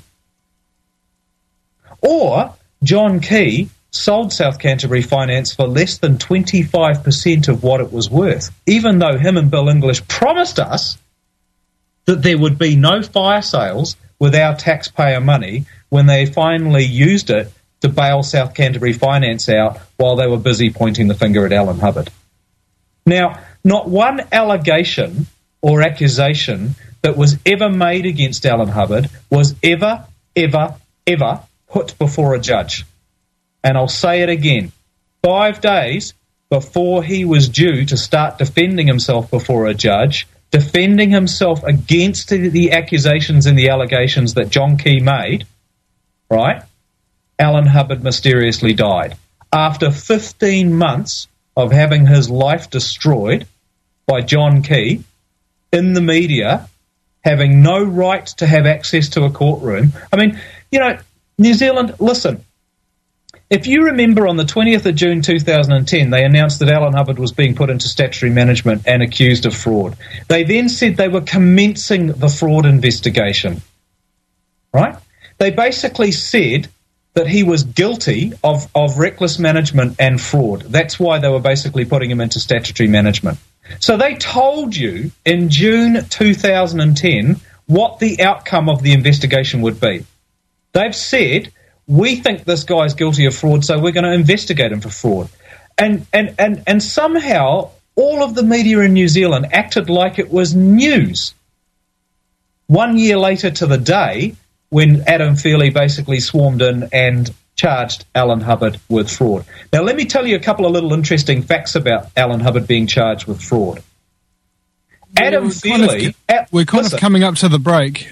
or John Key sold South Canterbury Finance for less than 25% of what it was worth, even though him and Bill English promised us that there would be no fire sales with our taxpayer money when they finally used it to bail South Canterbury Finance out while they were busy pointing the finger at Alan Hubbard. Now, not one allegation or accusation that was ever made against Alan Hubbard was ever put before a judge. And I'll say it again. 5 days before he was due to start defending himself before a judge, defending himself against the accusations and the allegations that John Key made, right, Alan Hubbard mysteriously died. After 15 months of having his life destroyed by John Key, in the media, having no right to have access to a courtroom. I mean, New Zealand, listen, if you remember on the 20th of June 2010, they announced that Alan Hubbard was being put into statutory management and accused of fraud. They then said they were commencing the fraud investigation, right? They basically said that he was guilty of reckless management and fraud. That's why they were basically putting him into statutory management. So they told you in June 2010 what the outcome of the investigation would be. They've said, we think this guy's guilty of fraud, so we're going to investigate him for fraud. And somehow all of the media in New Zealand acted like it was news. 1 year later to the day when Adam Feely basically swarmed in and charged Alan Hubbard with fraud. Now, let me tell you a couple of little interesting facts about Alan Hubbard being charged with fraud. Adam Feely... We're kind of coming up to the break.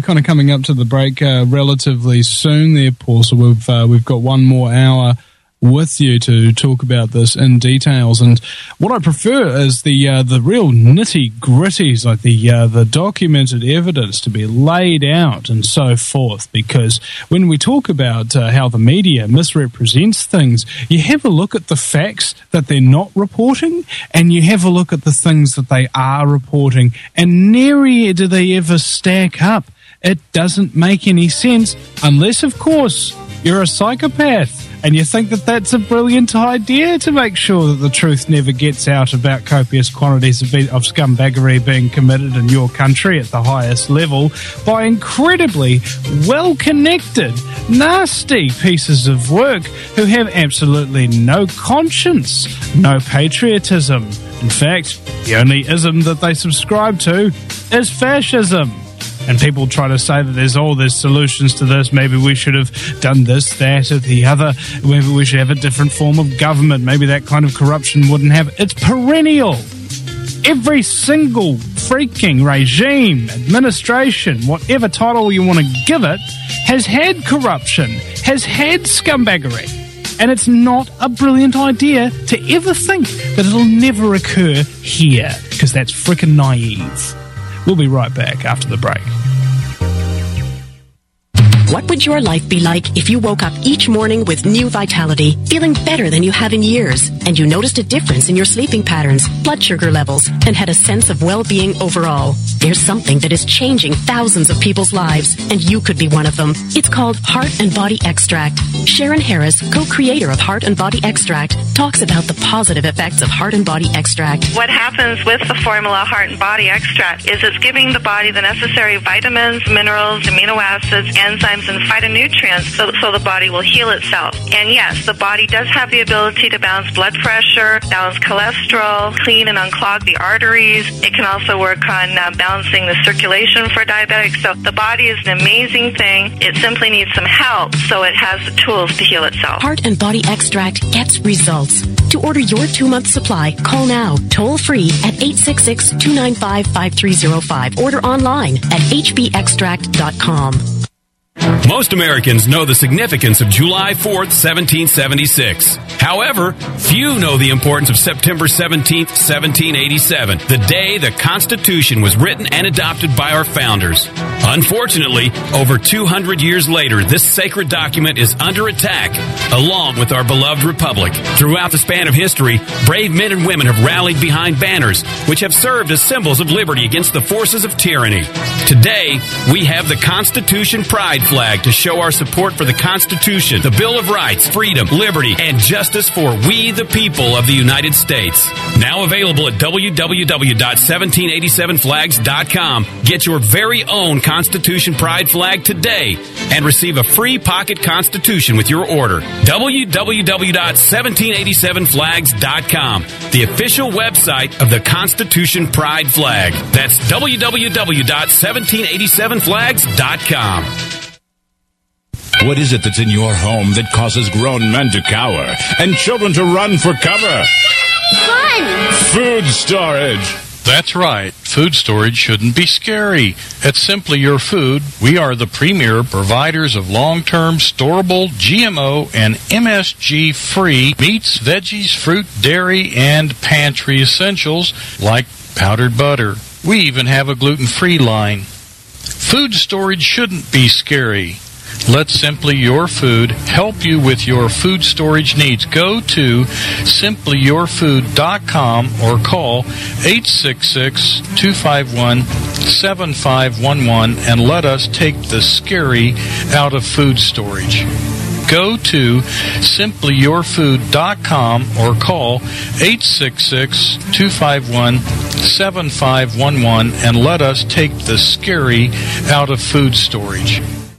Relatively soon there, Paul, so we've got one more hour with you to talk about this in details. And what I prefer is the real nitty-gritties, like the documented evidence to be laid out and so forth, because when we talk about how the media misrepresents things, you have a look at the facts that they're not reporting, and you have a look at the things that they are reporting, and nary do they ever stack up. It doesn't make any sense, unless, of course, you're a psychopath and you think that that's a brilliant idea to make sure that the truth never gets out about copious quantities of scumbaggery being committed in your country at the highest level by incredibly well-connected, nasty pieces of work who have absolutely no conscience, no patriotism. In fact, the only ism that they subscribe to is fascism. And people try to say that there's solutions to this. Maybe we should have done this, that, or the other. Maybe we should have a different form of government. Maybe that kind of corruption wouldn't have. It's perennial. Every single freaking regime, administration, whatever title you want to give it, has had corruption, has had scumbaggery. And it's not a brilliant idea to ever think that it'll never occur here, because that's frickin' naive. We'll be right back after the break. What would your life be like if you woke up each morning with new vitality, feeling better than you have in years, and you noticed a difference in your sleeping patterns, blood sugar levels, and had a sense of well-being overall? There's something that is changing thousands of people's lives, and you could be one of them. It's called Heart and Body Extract. Sharon Harris, co-creator of Heart and Body Extract, talks about the positive effects of Heart and Body Extract. What happens with the formula Heart and Body Extract is it's giving the body the necessary vitamins, minerals, amino acids, enzymes, and phytonutrients so the body will heal itself. And yes, the body does have the ability to balance blood pressure, balance cholesterol, clean and unclog the arteries. It can also work on balancing the circulation for diabetics. So the body is an amazing thing. It simply needs some help so it has the tools to heal itself. Heart and Body Extract gets results. To order your 2-month supply, call now, toll free at 866-295-5305. Order online at hbextract.com. Most Americans know the significance of July 4th, 1776. However, few know the importance of September 17th, 1787, the day the Constitution was written and adopted by our founders. Unfortunately, over 200 years later, this sacred document is under attack, along with our beloved republic. Throughout the span of history, brave men and women have rallied behind banners, which have served as symbols of liberty against the forces of tyranny. Today, we have the Constitution Pride flag to show our support for the Constitution, the Bill of Rights, freedom, liberty, and justice for we the people of the United States. Now available at www.1787flags.com. Get your very own Constitution Pride flag today and receive a free pocket Constitution with your order. www.1787flags.com, the official website of the Constitution Pride flag. That's www.1787flags.com. What is it that's in your home that causes grown men to cower and children to run for cover? Fun! Food storage. That's right. Food storage shouldn't be scary. At Simply Your Food, we are the premier providers of long-term, storable, GMO, and MSG-free meats, veggies, fruit, dairy, and pantry essentials like powdered butter. We even have a gluten-free line. Food storage shouldn't be scary. Let Simply Your Food help you with your food storage needs. Go to simplyyourfood.com or call 866-251-7511 and let us take the scary out of food storage. Go to simplyyourfood.com or call 866-251-7511 and let us take the scary out of food storage.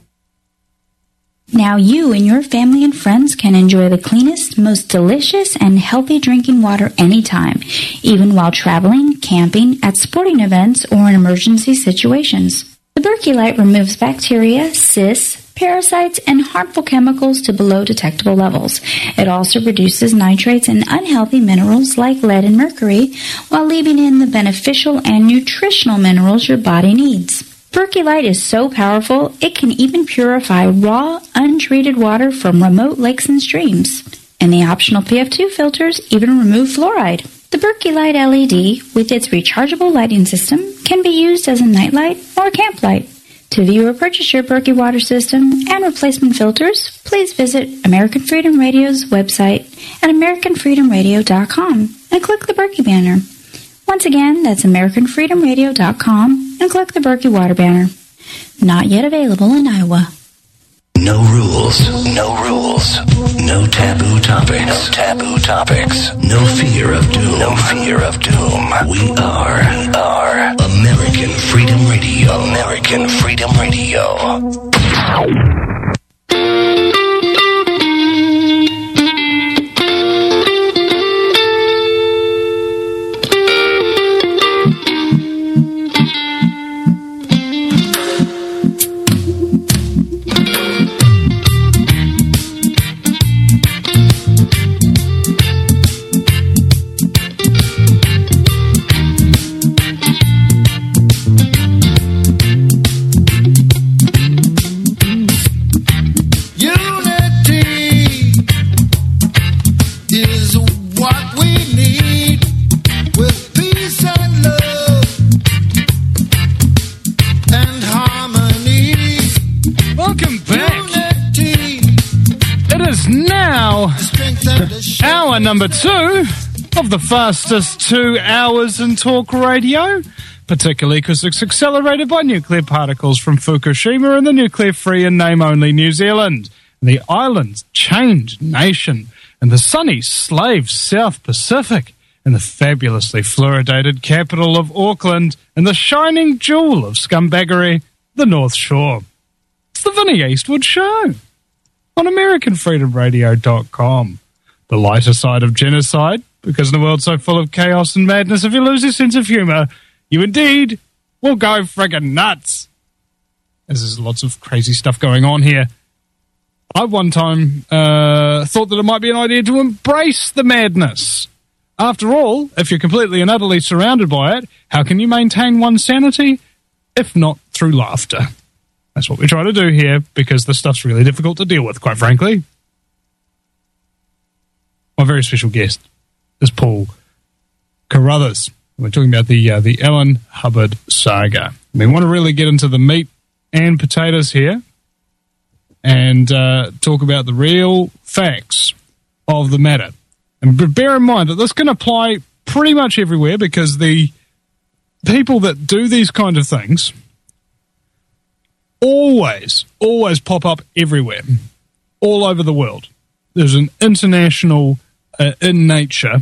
Now you and your family and friends can enjoy the cleanest, most delicious, and healthy drinking water anytime, even while traveling, camping, at sporting events, or in emergency situations. The Berkey Light removes bacteria, cysts, parasites, and harmful chemicals to below detectable levels. It also reduces nitrates and unhealthy minerals like lead and mercury, while leaving in the beneficial and nutritional minerals your body needs. Berkey Light is so powerful, it can even purify raw, untreated water from remote lakes and streams. And the optional PF2 filters even remove fluoride. The Berkey Light LED, with its rechargeable lighting system, can be used as a nightlight or camp light. To view or purchase your Berkey water system and replacement filters, please visit American Freedom Radio's website at AmericanFreedomRadio.com and click the Berkey banner. Once again, that's AmericanFreedomRadio.com and click the Berkey water banner. Not yet available in Iowa. No rules. No rules. No taboo topics. No taboo topics. No fear of doom. No fear of doom. We are American Freedom Radio. American Freedom Radio. Hour number 2 of the fastest 2 hours in talk radio, particularly because it's accelerated by nuclear particles from Fukushima and the nuclear-free and name-only New Zealand, the island's changed nation, and the sunny slave South Pacific, and the fabulously fluoridated capital of Auckland, and the shining jewel of scumbaggery, the North Shore. It's the Vinnie Eastwood Show on AmericanFreedomRadio.com. The lighter side of genocide, because in a world so full of chaos and madness, if you lose your sense of humour, you indeed will go friggin' nuts. There's lots of crazy stuff going on here. I one time thought that it might be an idea to embrace the madness. After all, if you're completely and utterly surrounded by it, how can you maintain one's sanity if not through laughter? That's what we try to do here, because the stuff's really difficult to deal with, quite frankly. My very special guest is Paul Carruthers. We're talking about the Alan Hubbard saga. We want to really get into the meat and potatoes here and talk about the real facts of the matter. And bear in mind that this can apply pretty much everywhere, because the people that do these kind of things always pop up everywhere, all over the world. There's an international, in nature,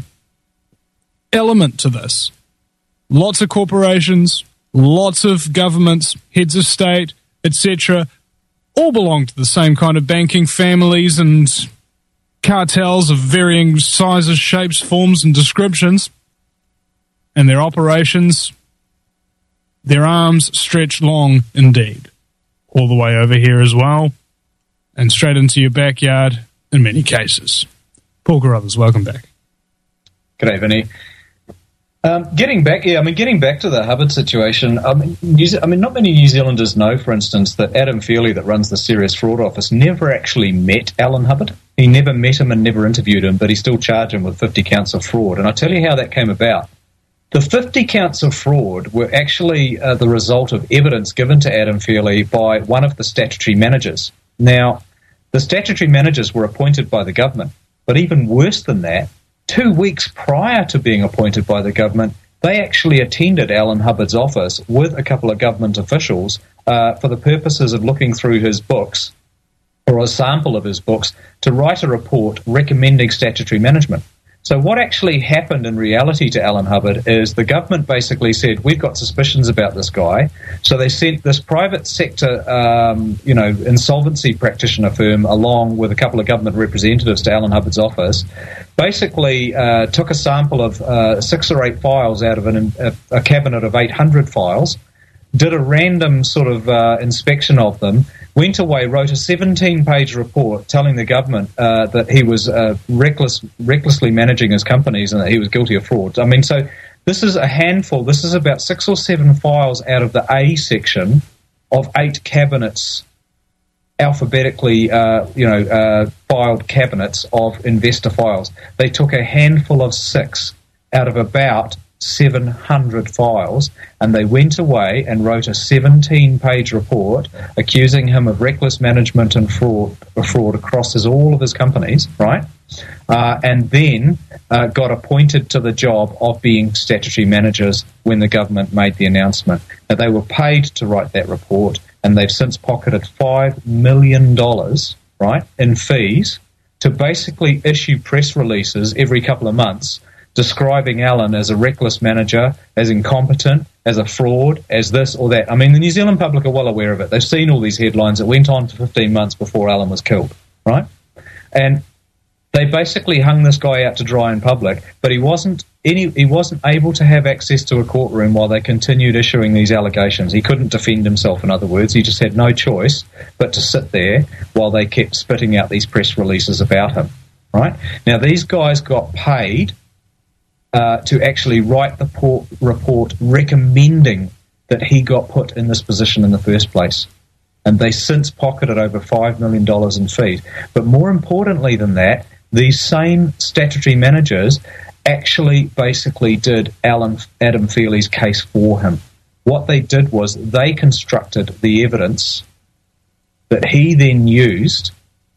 element to this. Lots of corporations, lots of governments, heads of state, etc., all belong to the same kind of banking families and cartels of varying sizes, shapes, forms, and descriptions. And their operations, their arms stretch long indeed. All the way over here as well, and straight into your backyard in many cases. Paul Carruthers, welcome back. G'day, Vinny. Getting back to the Hubbard situation. Not many New Zealanders know, for instance, that Adam Feely, that runs the Serious Fraud Office, never actually met Alan Hubbard. He never met him and never interviewed him, but he still charged him with 50 counts of fraud. And I'll tell you how that came about. The 50 counts of fraud were actually the result of evidence given to Adam Feely by one of the statutory managers. Now, the statutory managers were appointed by the government, but even worse than that, 2 weeks prior to being appointed by the government, they actually attended Alan Hubbard's office with a couple of government officials for the purposes of looking through his books, or a sample of his books, to write a report recommending statutory management. So what actually happened in reality to Alan Hubbard is the government basically said, we've got suspicions about this guy. So they sent this private sector, insolvency practitioner firm along with a couple of government representatives to Alan Hubbard's office, basically took a sample of 6 or 8 files out of a cabinet of 800 files, did a random sort of inspection of them, went away, wrote a 17-page report telling the government that he was recklessly managing his companies and that he was guilty of fraud. I mean, so this is a handful. This is about 6 or 7 files out of the A section of 8 cabinets, alphabetically, filed cabinets of investor files. They took a handful of 6 out of about 700 files, and they went away and wrote a 17-page report accusing him of reckless management and fraud across all of his companies, right? And then got appointed to the job of being statutory managers when the government made the announcement. Now, they were paid to write that report, and they've since pocketed $5 million, right, in fees to basically issue press releases every couple of months describing Alan as a reckless manager, as incompetent, as a fraud, as this or that. I mean, the New Zealand public are well aware of it. They've seen all these headlines that went on for 15 months before Alan was killed, right? And they basically hung this guy out to dry in public, but he wasn't able to have access to a courtroom while they continued issuing these allegations. He couldn't defend himself, in other words. He just had no choice but to sit there while they kept spitting out these press releases about him, right? Now, these guys got paid to actually write the report recommending that he got put in this position in the first place. And they since pocketed over $5 million in fees. But more importantly than that, these same statutory managers actually basically did Adam Feely's case for him. What they did was they constructed the evidence that he then used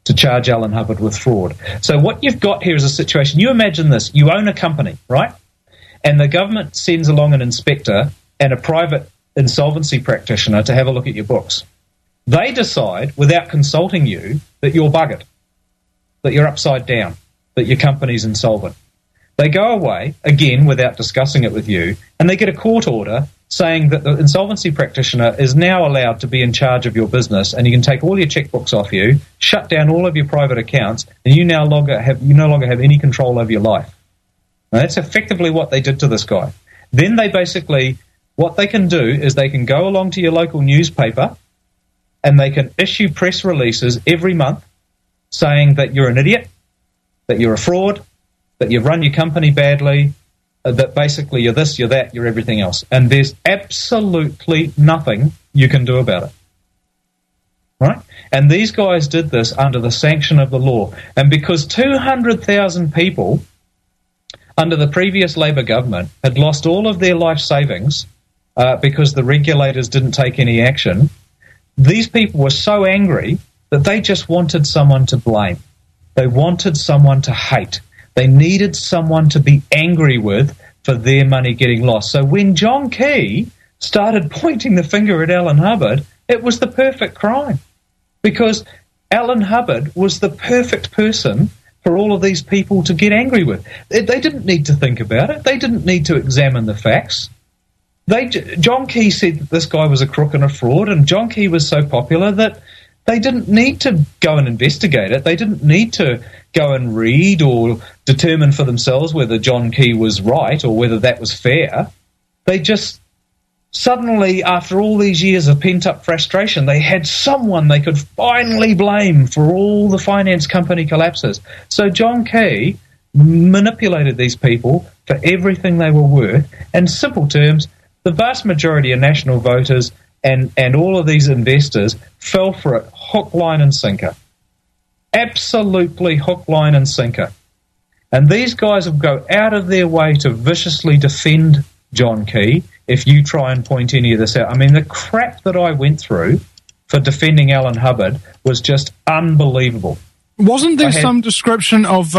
to charge Alan Hubbard with fraud. So what you've got here is a situation. You imagine this. You own a company, right? And the government sends along an inspector and a private insolvency practitioner to have a look at your books. They decide, without consulting you, that you're buggered, that you're upside down, that your company's insolvent. They go away, again, without discussing it with you, and they get a court order saying that the insolvency practitioner is now allowed to be in charge of your business, and you can take all your checkbooks off you, shut down all of your private accounts, and you no longer have any control over your life. Now, that's effectively what they did to this guy. Then they basically, what they can do is they can go along to your local newspaper and they can issue press releases every month saying that you're an idiot, that you're a fraud, that you've run your company badly, that basically you're this, you're that, you're everything else. And there's absolutely nothing you can do about it. Right? And these guys did this under the sanction of the law. And because 200,000 people under the previous Labor government had lost all of their life savings because the regulators didn't take any action, these people were so angry that they just wanted someone to blame. They wanted someone to hate. They needed someone to be angry with for their money getting lost. So when John Key started pointing the finger at Alan Hubbard, it was the perfect crime, because Alan Hubbard was the perfect person for all of these people to get angry with. They didn't need to think about it. They didn't need to examine the facts. John Key said that this guy was a crook and a fraud, and John Key was so popular that they didn't need to go and investigate it. They didn't need to go and read or determine for themselves whether John Key was right or whether that was fair. They just suddenly, after all these years of pent-up frustration, they had someone they could finally blame for all the finance company collapses. So John Key manipulated these people for everything they were worth. In simple terms, the vast majority of national voters and all of these investors fell for it hook, line and sinker. Absolutely hook, line and sinker. And these guys will go out of their way to viciously defend John Key if you try and point any of this out. I mean, the crap that I went through for defending Alan Hubbard was just unbelievable. Wasn't there some description of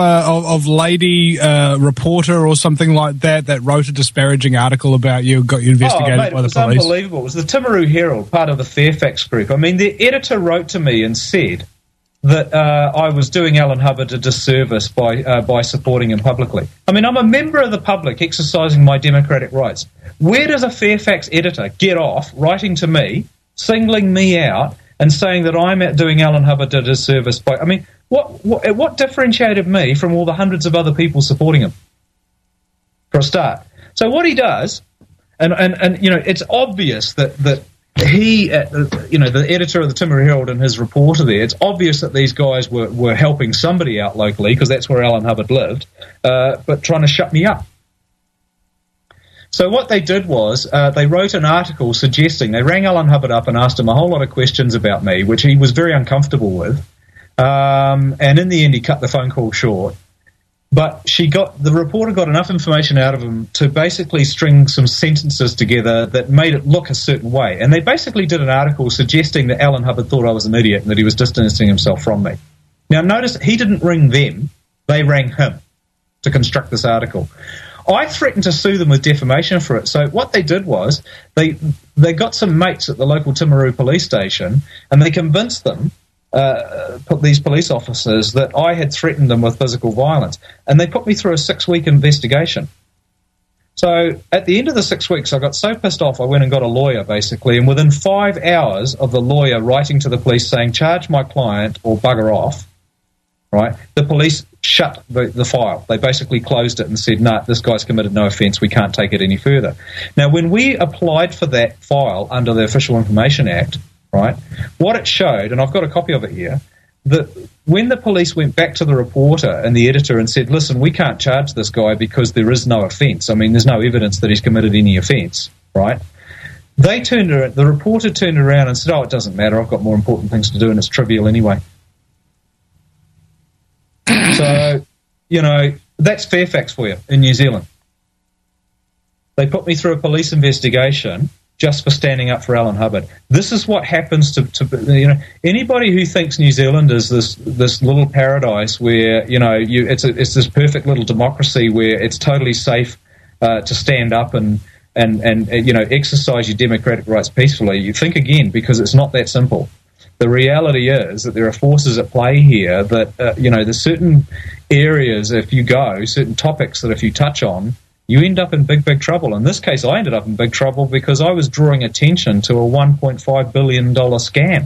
lady reporter or something like that wrote a disparaging article about you, got you investigated by the police? It was unbelievable. It was the Timaru Herald, part of the Fairfax group. I mean, the editor wrote to me and said that I was doing Alan Hubbard a disservice by supporting him publicly. I mean, I'm a member of the public exercising my democratic rights. Where does a Fairfax editor get off writing to me, singling me out, and saying that I'm doing Alan Hubbard a disservice by... I mean, what differentiated me from all the hundreds of other people supporting him, for a start? So what he does, and you know, it's obvious that he, the editor of the Timaru Herald and his reporter there, it's obvious that these guys were helping somebody out locally, because that's where Alan Hubbard lived, but trying to shut me up. So what they did was they wrote an article suggesting, they rang Alan Hubbard up and asked him a whole lot of questions about me, which he was very uncomfortable with. And in the end, he cut the phone call short. But the reporter got enough information out of him to basically string some sentences together that made it look a certain way. And they basically did an article suggesting that Alan Hubbard thought I was an idiot and that he was distancing himself from me. Now, notice he didn't ring them. They rang him to construct this article. I threatened to sue them with defamation for it. So what they did was they got some mates at the local Timaru police station, and they convinced them, these police officers, that I had threatened them with physical violence. And they put me through a 6-week investigation. So at the end of the 6 weeks, I got so pissed off, I went and got a lawyer, basically. And within 5 hours of the lawyer writing to the police saying, charge my client or bugger off, right, the police shut the file. They basically closed it and said, no, this guy's committed no offence, we can't take it any further. Now, when we applied for that file under the Official Information Act, right, what it showed, and I've got a copy of it here, that when the police went back to the reporter and the editor and said, listen, we can't charge this guy because there is no offence, I mean, there's no evidence that he's committed any offence, right, the reporter turned around and said, oh, it doesn't matter, I've got more important things to do and it's trivial anyway. So, you know, that's Fairfax for you in New Zealand. They put me through a police investigation, just for standing up for Alan Hubbard. This is what happens to anybody who thinks New Zealand is this little paradise where it's this perfect little democracy where it's totally safe to stand up and exercise your democratic rights peacefully. You think again, because it's not that simple. The reality is that there are forces at play here that there's certain areas certain topics that if you touch on, you end up in big, big trouble. In this case, I ended up in big trouble because I was drawing attention to a $1.5 billion scam.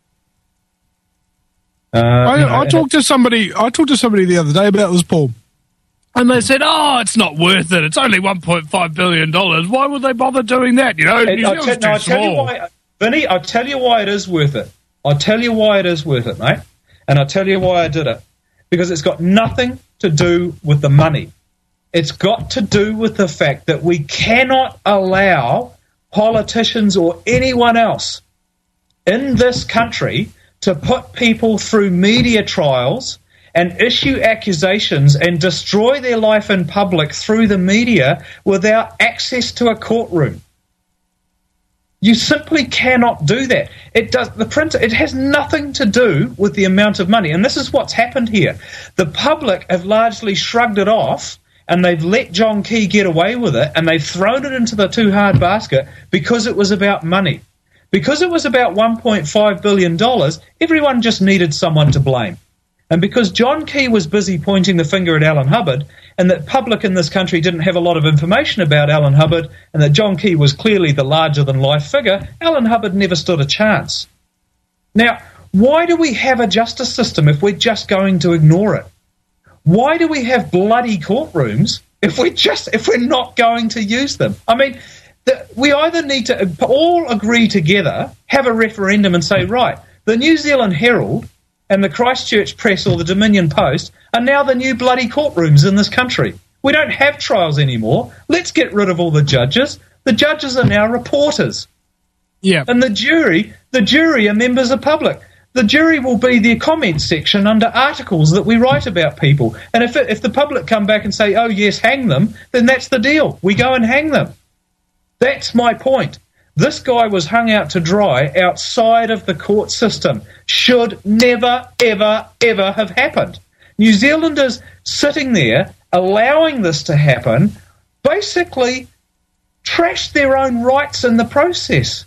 I talked to somebody the other day about this, Paul, and they said, "Oh, it's not worth it. It's only $1.5 billion. Why would they bother doing that? New Zealand's too small." Vinny, I'll tell you why it is worth it. I'll tell you why it is worth it, mate, and I'll tell you why I did it. Because it's got nothing to do with the money. It's got to do with the fact that we cannot allow politicians or anyone else in this country to put people through media trials and issue accusations and destroy their life in public through the media without access to a courtroom. You simply cannot do that. It has nothing to do with the amount of money. And this is what's happened here. The public have largely shrugged it off, and they've let John Key get away with it, and they've thrown it into the too hard basket because it was about money. Because it was about $1.5 billion, everyone just needed someone to blame. And because John Key was busy pointing the finger at Alan Hubbard, and that public in this country didn't have a lot of information about Alan Hubbard, and that John Key was clearly the larger-than-life figure, Alan Hubbard never stood a chance. Now, why do we have a justice system if we're just going to ignore it? Why do we have bloody courtrooms if we're not going to use them? I mean, we either need to all agree together, have a referendum and say, right, the New Zealand Herald and the Christchurch Press or the Dominion Post are now the new bloody courtrooms in this country. We don't have trials anymore. Let's get rid of all the judges. The judges are now reporters. Yeah. And the jury are members of the public. The jury will be the comment section under articles that we write about people. And if the public come back and say, oh, yes, hang them, then that's the deal. We go and hang them. That's my point. This guy was hung out to dry outside of the court system. Should never, ever, ever have happened. New Zealanders sitting there, allowing this to happen, basically trashed their own rights in the process.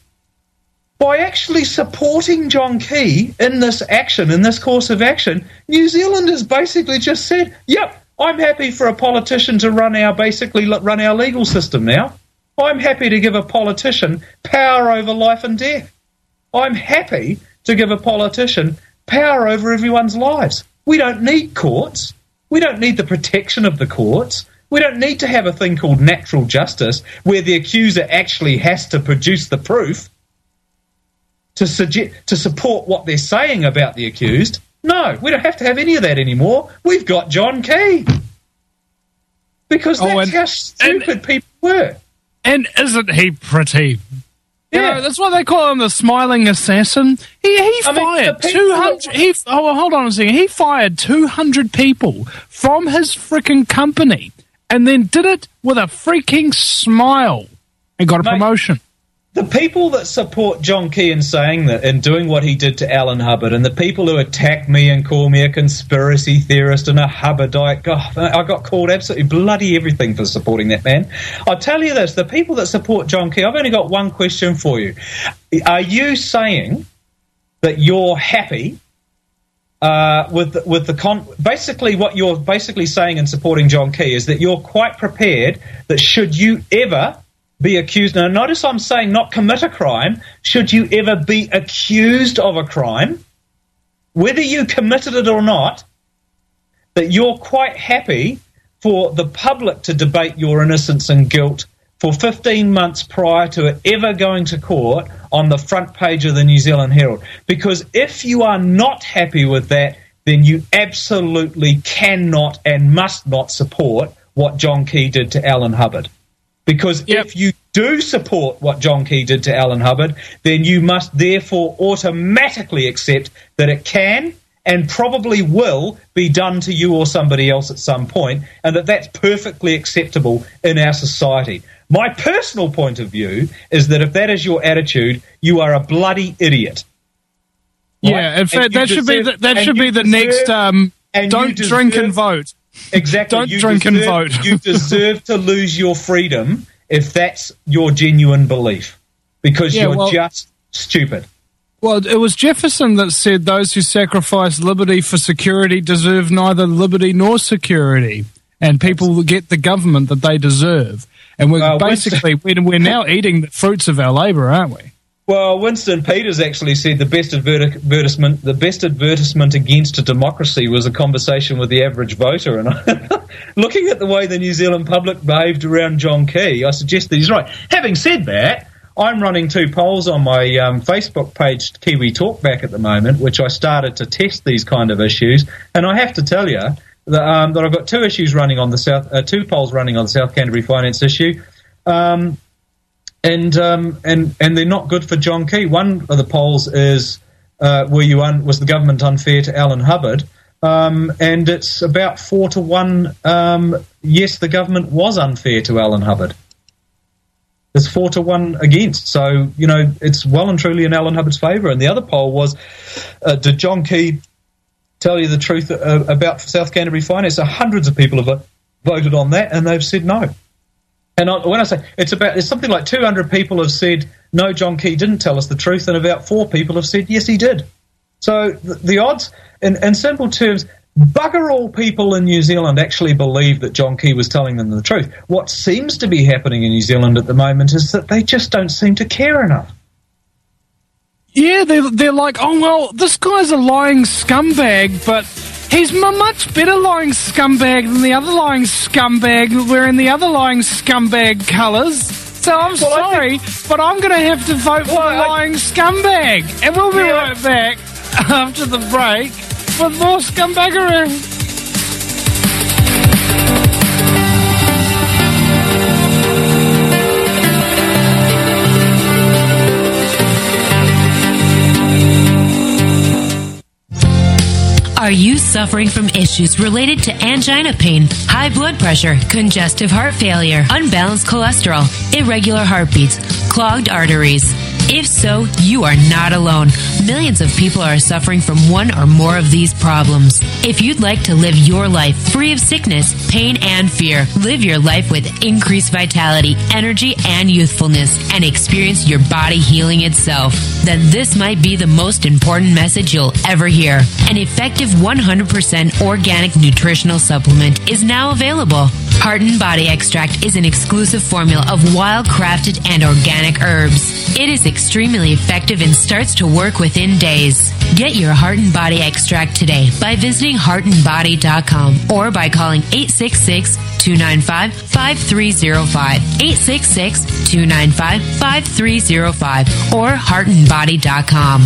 By actually supporting John Key in this action, in this course of action, New Zealanders basically just said, yep, I'm happy for a politician to run our legal system now. I'm happy to give a politician power over life and death. I'm happy to give a politician power over everyone's lives. We don't need courts. We don't need the protection of the courts. We don't need to have a thing called natural justice where the accuser actually has to produce the proof to support what they're saying about the accused. No, we don't have to have any of that anymore. We've got John Key. Because that's how stupid people were. And isn't he pretty? Yeah, that's why they call him the smiling assassin. He fired 200. Hold on a second. He fired 200 people from his freaking company, and then did it with a freaking smile, and got a promotion. The people that support John Key in saying that and doing what he did to Alan Hubbard, and the people who attack me and call me a conspiracy theorist and a Hubbardite, God, I got called absolutely bloody everything for supporting that man. I'll tell you this, the people that support John Key, I've only got one question for you. Are you saying that you're happy basically what you're basically saying in supporting John Key is that you're quite prepared that should you ever be accused, now notice I'm saying not commit a crime, should you ever be accused of a crime, whether you committed it or not, that you're quite happy for the public to debate your innocence and guilt for 15 months prior to it ever going to court on the front page of the New Zealand Herald. Because if you are not happy with that, then you absolutely cannot and must not support what John Key did to Alan Hubbard. Because if you do support what John Key did to Alan Hubbard, then you must therefore automatically accept that it can and probably will be done to you or somebody else at some point, and that that's perfectly acceptable in our society. My personal point of view is that if that is your attitude, you are a bloody idiot. Right? Yeah, in fact, that should be the next. Don't drink and vote. Exactly. Don't drink and vote. You deserve to lose your freedom if that's your genuine belief, because you're just stupid. Well, it was Jefferson that said those who sacrifice liberty for security deserve neither liberty nor security, and people will get the government that they deserve. And we're we're now eating the fruits of our labour, aren't we? Well, Winston Peters actually said the best advertisement against a democracy was a conversation with the average voter. And looking at the way the New Zealand public behaved around John Key, I suggest that he's right. Having said that, I'm running 2 polls on my Facebook page, Kiwi Talkback, at the moment, which I started to test these kind of issues. And I have to tell you that I've got 2 issues running on the 2 polls running on the South Canterbury finance issue. And they're not good for John Key. One of the polls is was the government unfair to Alan Hubbard, and it's about 4-1. Yes, the government was unfair to Alan Hubbard. It's 4-1 against. So it's well and truly in Alan Hubbard's favour. And the other poll was, did John Key tell you the truth about South Canterbury finance? So hundreds of people have voted on that, and they've said no. And when I say it's something like 200 people have said, no, John Key didn't tell us the truth, and about 4 people have said, yes, he did. So the odds, in simple terms, bugger all people in New Zealand actually believe that John Key was telling them the truth. What seems to be happening in New Zealand at the moment is that they just don't seem to care enough. Yeah, they're like, oh, well, this guy's a lying scumbag, but he's a much better lying scumbag than the other lying scumbag wearing the other lying scumbag colours. So I'm sorry, but I'm going to have to vote for the lying scumbag. And we'll be right back after the break with more scumbaggery. Are you suffering from issues related to angina pain, high blood pressure, congestive heart failure, unbalanced cholesterol, irregular heartbeats, clogged arteries? If so, you are not alone. Millions of people are suffering from one or more of these problems. If you'd like to live your life free of sickness, pain, and fear, live your life with increased vitality, energy, and youthfulness, and experience your body healing itself, then this might be the most important message you'll ever hear. An effective 100% organic nutritional supplement is now available. Heart and Body Extract is an exclusive formula of wild-crafted and organic herbs. It is extremely effective and starts to work within days. Get your Heart and Body Extract today by visiting heartandbody.com or by calling 866-295-5305, 866-295-5305, or heartandbody.com.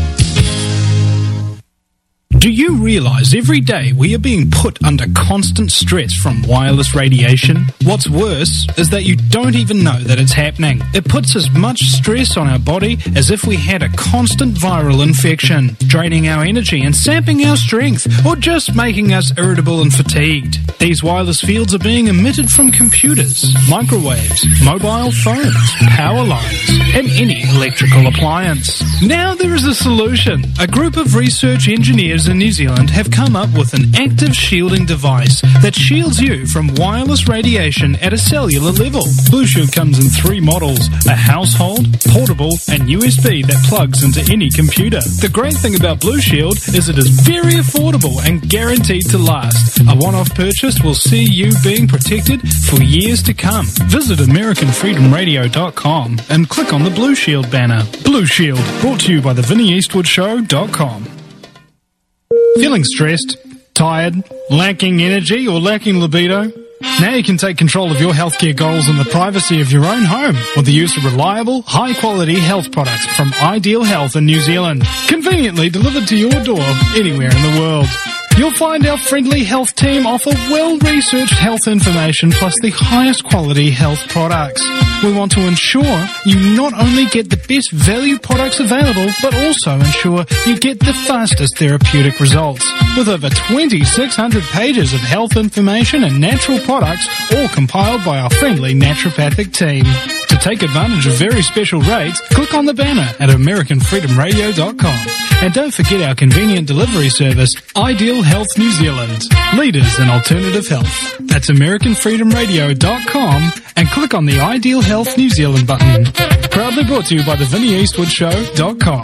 Do you realize every day we are being put under constant stress from wireless radiation? What's worse is that you don't even know that it's happening. It puts as much stress on our body as if we had a constant viral infection, draining our energy and sapping our strength, or just making us irritable and fatigued. These wireless fields are being emitted from computers, microwaves, mobile phones, power lines, and any electrical appliance. Now there is a solution. A group of research engineers in New Zealand have come up with an active shielding device that shields you from wireless radiation at a cellular level. Blue Shield comes in 3 models: a household, portable, and USB that plugs into any computer. The great thing about Blue Shield is it is very affordable and guaranteed to last. A one-off purchase will see you being protected for years to come. Visit AmericanFreedomRadio.com and click on the Blue Shield banner. Blue Shield, brought to you by the VinnyEastwoodShow.com. Feeling stressed, tired, lacking energy, or lacking libido? Now you can take control of your healthcare goals in the privacy of your own home with the use of reliable, high-quality health products from Ideal Health in New Zealand, conveniently delivered to your door anywhere in the world. You'll find our friendly health team offer well-researched health information plus the highest quality health products. We want to ensure you not only get the best value products available, but also ensure you get the fastest therapeutic results. With over 2,600 pages of health information and natural products, all compiled by our friendly naturopathic team. To take advantage of very special rates, click on the banner at AmericanFreedomRadio.com. And don't forget our convenient delivery service, Ideal Health New Zealand. Leaders in alternative health. That's AmericanFreedomRadio.com and click on the Ideal Health New Zealand button. Proudly brought to you by the VinnieEastwoodShow.com.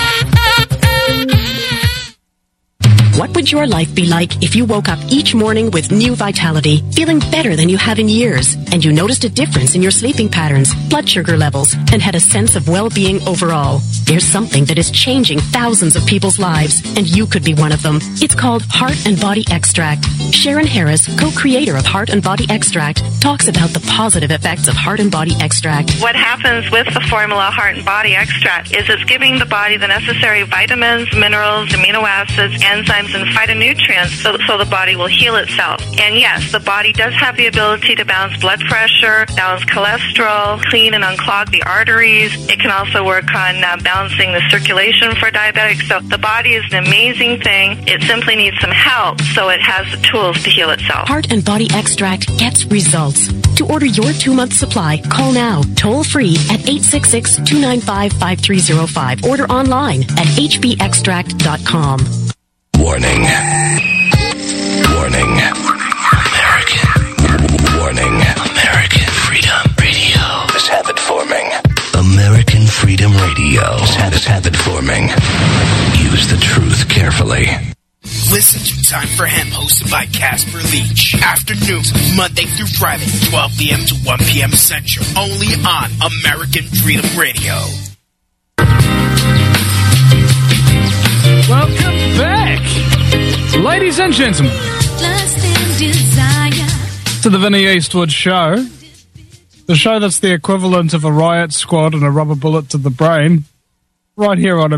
What would your life be like if you woke up each morning with new vitality, feeling better than you have in years, and you noticed a difference in your sleeping patterns, blood sugar levels, and had a sense of well-being overall? There's something that is changing thousands of people's lives, and you could be one of them. It's called Heart and Body Extract. Sharon Harris, co-creator of Heart and Body Extract, talks about the positive effects of Heart and Body Extract. What happens with the formula Heart and Body Extract is it's giving the body the necessary vitamins, minerals, amino acids, enzymes, and phytonutrients so the body will heal itself. And yes, the body does have the ability to balance blood pressure, balance cholesterol, clean and unclog the arteries. It can also work on balancing the circulation for diabetics. So the body is an amazing thing. It simply needs some help so it has the tools to heal itself. Heart and Body Extract gets results. To order your 2-month supply, call now, toll free at 866-295-5305. Order online at hbextract.com. Warning. Warning. American. Warning. American Freedom Radio is habit forming. American Freedom Radio is habit forming. Use the truth carefully. Listen to Time for Hemp, hosted by Casper Leach. Afternoons, Monday through Friday, 12 p.m. to 1 p.m. Central. Only on American Freedom Radio. Welcome back, ladies and gentlemen, to the Vinnie Eastwood Show. The show that's the equivalent of a riot squad and a rubber bullet to the brain, right here on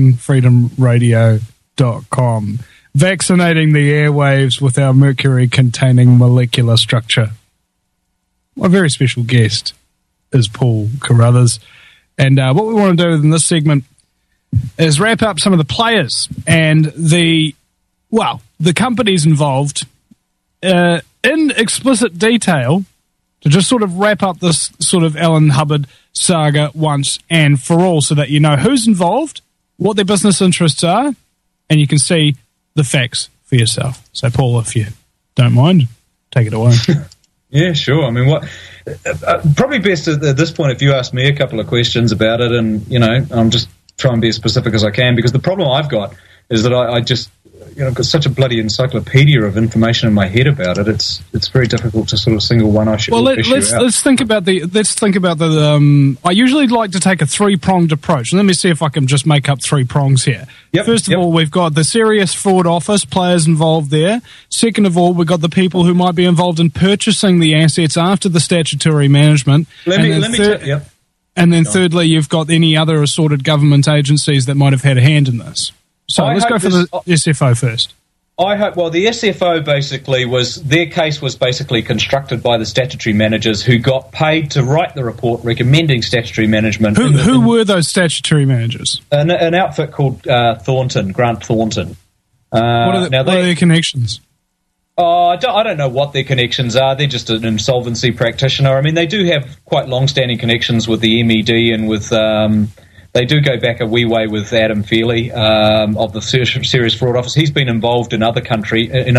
AmericanFreedomRadio.com. Vaccinating the airwaves with our mercury-containing molecular structure. My very special guest is Paul Carruthers. And what we want to do in this segment is wrap up some of the players and the companies involved in explicit detail to just sort of wrap up this sort of Alan Hubbard saga once and for all so that you know who's involved, what their business interests are, and you can see the facts for yourself. So, Paul, if you don't mind, take it away. Yeah, sure. I mean, what probably best at this point if you ask me a couple of questions about it, and, you know, I'm just try and be as specific as I can, because the problem I've got is that I just, you know, I've got such a bloody encyclopedia of information in my head about it. It's very difficult to sort of single one issue. Well, let's think about the. I usually like to take a 3-pronged approach. Let me see if I can just make up 3 prongs here. First of all, we've got the serious fraud office players involved there. Second of all, we've got the people who might be involved in purchasing the assets after the statutory management. And then thirdly, you've got any other assorted government agencies that might have had a hand in this. So let's go for the SFO first. I hope, well, the SFO basically their case was basically constructed by the statutory managers who got paid to write the report recommending statutory management. Who were those statutory managers? An outfit called Thornton, Grant Thornton. What are their connections? I don't know what their connections are. They're just an insolvency practitioner. I mean, they do have quite long-standing connections with the MED and with... they do go back a wee way with Adam Feely of the Serious Fraud Office. He's been involved in other companies in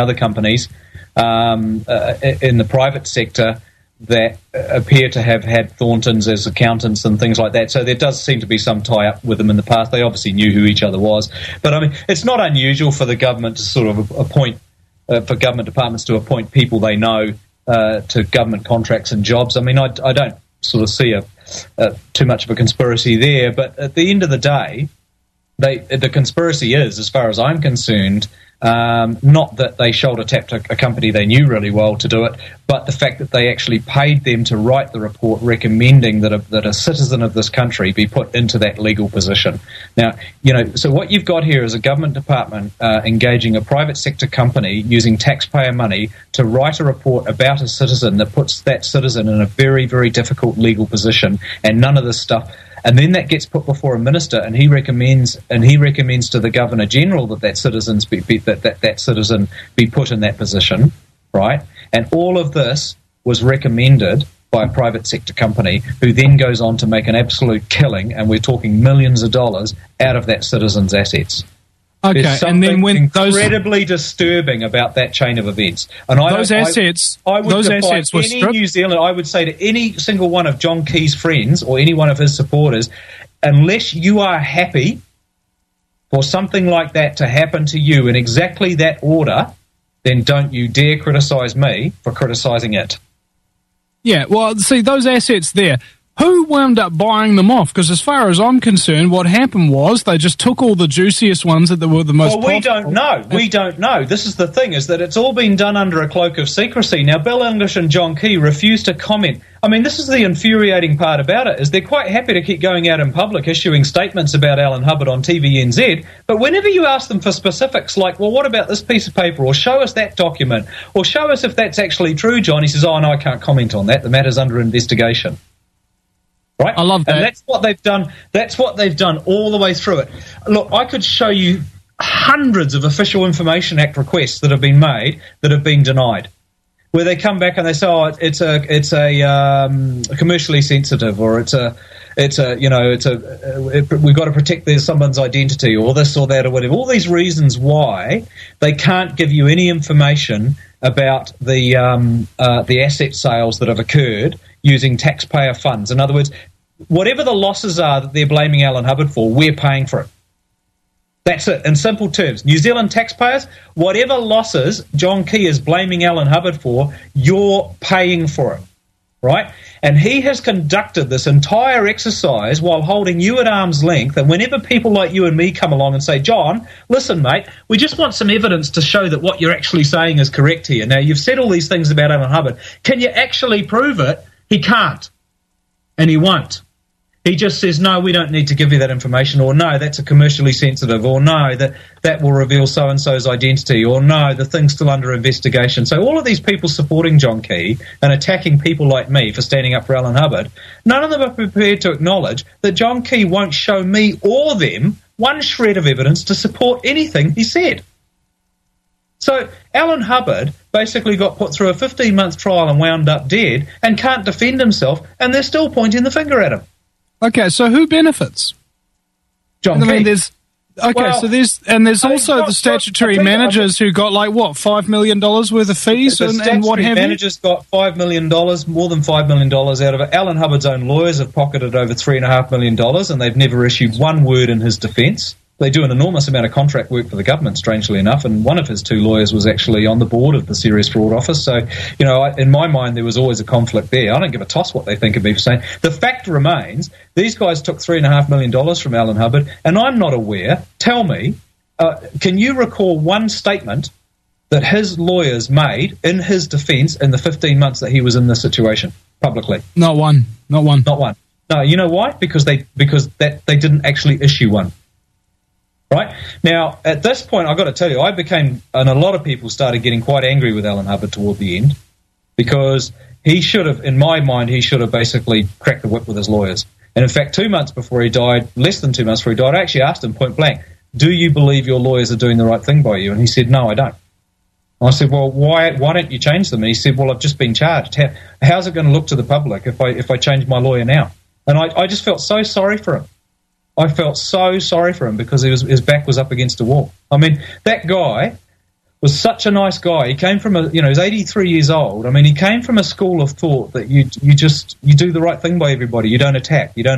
the private sector that appear to have had Thorntons as accountants and things like that. So there does seem to be some tie-up with them in the past. They obviously knew who each other was. But, I mean, it's not unusual for the government to sort of appoint... for government departments to appoint people they know to government contracts and jobs. I mean, I don't sort of see too much of a conspiracy there, but at the end of the day, the conspiracy is, as far as I'm concerned, Not that they shoulder-tapped a company they knew really well to do it, but the fact that they actually paid them to write the report recommending that a citizen of this country be put into that legal position. Now, so what you've got here is a government department engaging a private sector company using taxpayer money to write a report about a citizen that puts that citizen in a very, very difficult legal position, and none of this stuff. And then that gets put before a minister, and he recommends to the Governor General that citizen be put in that position, right? And all of this was recommended by a private sector company, who then goes on to make an absolute killing, and we're talking millions of dollars, out of that citizen's assets. Okay, There's and then when incredibly disturbing about that chain of events, and those assets were stripped. New Zealand, I would say to any single one of John Key's friends or any one of his supporters, unless you are happy for something like that to happen to you in exactly that order, then don't you dare criticise me for criticising it. Yeah, well, see, those assets there, who wound up buying them off? Because as far as I'm concerned, what happened was they just took all the juiciest ones that were the most Well, we don't know. We don't know. This is the thing, is that it's all been done under a cloak of secrecy. Now, Bill English and John Key refuse to comment. I mean, this is the infuriating part about it, is they're quite happy to keep going out in public, issuing statements about Alan Hubbard on TVNZ, but whenever you ask them for specifics, like, well, what about this piece of paper, or show us that document, or show us if that's actually true, John, he says, oh, no, I can't comment on that. The matter's under investigation. Right? I love that. And that's what they've done. That's what they've done all the way through it. Look, I could show you hundreds of Official Information Act requests that have been made that have been denied, where they come back and they say, "Oh, it's a commercially sensitive, or we've got to protect someone's identity, or this or that or whatever." All these reasons why they can't give you any information about the asset sales that have occurred using taxpayer funds. In other words, whatever the losses are that they're blaming Alan Hubbard for, we're paying for it. That's it, in simple terms. New Zealand taxpayers, whatever losses John Key is blaming Alan Hubbard for, you're paying for it, right? And he has conducted this entire exercise while holding you at arm's length, and whenever people like you and me come along and say, John, listen, mate, we just want some evidence to show that what you're actually saying is correct here. Now, you've said all these things about Alan Hubbard. Can you actually prove it? He can't, and he won't. He just says, no, we don't need to give you that information, or no, that's a commercially sensitive, or no, that will reveal so-and-so's identity, or no, the thing's still under investigation. So all of these people supporting John Key and attacking people like me for standing up for Alan Hubbard, none of them are prepared to acknowledge that John Key won't show me or them one shred of evidence to support anything he said. So Alan Hubbard basically got put through a 15-month trial and wound up dead and can't defend himself, and they're still pointing the finger at him. Okay, so who benefits? John Key. There's also the statutory managers who got $5 million worth of fees and what have you. The managers got $5 million, more than $5 million out of it. Alan Hubbard's own lawyers have pocketed over $3.5 million, and they've never issued one word in his defence. They do an enormous amount of contract work for the government, strangely enough, and one of his two lawyers was actually on the board of the Serious Fraud Office. So, in my mind, there was always a conflict there. I don't give a toss what they think of me for saying. The fact remains, these guys took $3.5 million from Alan Hubbard, and I'm not aware. Tell me, can you recall one statement that his lawyers made in his defence in the 15 months that he was in this situation publicly? Not one. No, you know why? Because they didn't actually issue one. Right? Now, at this point, I've got to tell you, and a lot of people started getting quite angry with Alan Hubbard toward the end, because he should have, in my mind, basically cracked the whip with his lawyers. And in fact, less than 2 months before he died, I actually asked him point blank, do you believe your lawyers are doing the right thing by you? And he said, no, I don't. And I said, well, why don't you change them? And he said, well, I've just been charged. How's it going to look to the public if I change my lawyer now? And I just felt so sorry for him. I felt so sorry for him because his back was up against a wall. I mean, that guy was such a nice guy. He came from he's 83 years old. I mean, he came from a school of thought that you do the right thing by everybody. You don't attack. He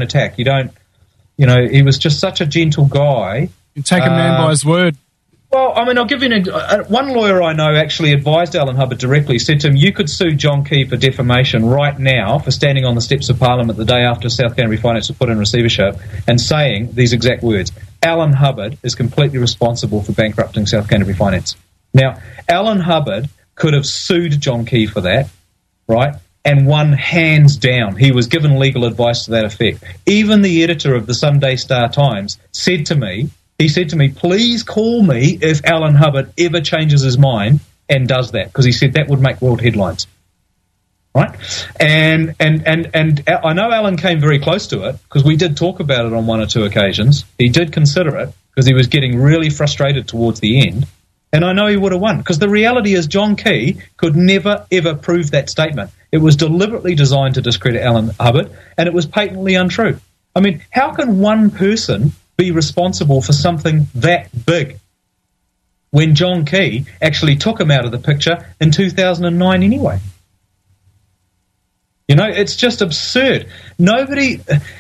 was just such a gentle guy. You take a man by his word. Well, I mean, I'll give you one lawyer I know actually advised Alan Hubbard directly, said to him, you could sue John Key for defamation right now for standing on the steps of Parliament the day after South Canterbury Finance was put in receivership and saying these exact words, Alan Hubbard is completely responsible for bankrupting South Canterbury Finance. Now, Alan Hubbard could have sued John Key for that, right? And won hands down. He was given legal advice to that effect. Even the editor of the Sunday Star-Times said to me, please call me if Alan Hubbard ever changes his mind and does that, because he said that would make world headlines. Right? And I know Alan came very close to it, because we did talk about it on one or two occasions. He did consider it, because he was getting really frustrated towards the end. And I know he would have won, because the reality is John Key could never, ever prove that statement. It was deliberately designed to discredit Alan Hubbard, and it was patently untrue. I mean, how can one person be responsible for something that big when John Key actually took him out of the picture in 2009 anyway? You know, it's just absurd. Nobody...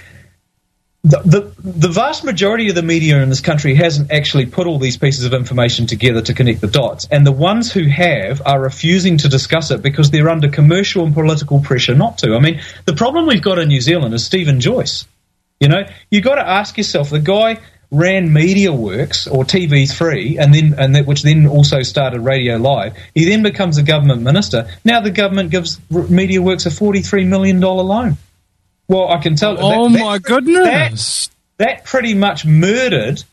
The vast majority of the media in this country hasn't actually put all these pieces of information together to connect the dots, and the ones who have are refusing to discuss it because they're under commercial and political pressure not to. I mean, the problem we've got in New Zealand is Stephen Joyce. You know, you've got to ask yourself, the guy ran MediaWorks or TV3, which then also started Radio Live. He then becomes a government minister. Now the government gives MediaWorks a $43 million loan. Well, I can tell. Oh my goodness! That pretty much murdered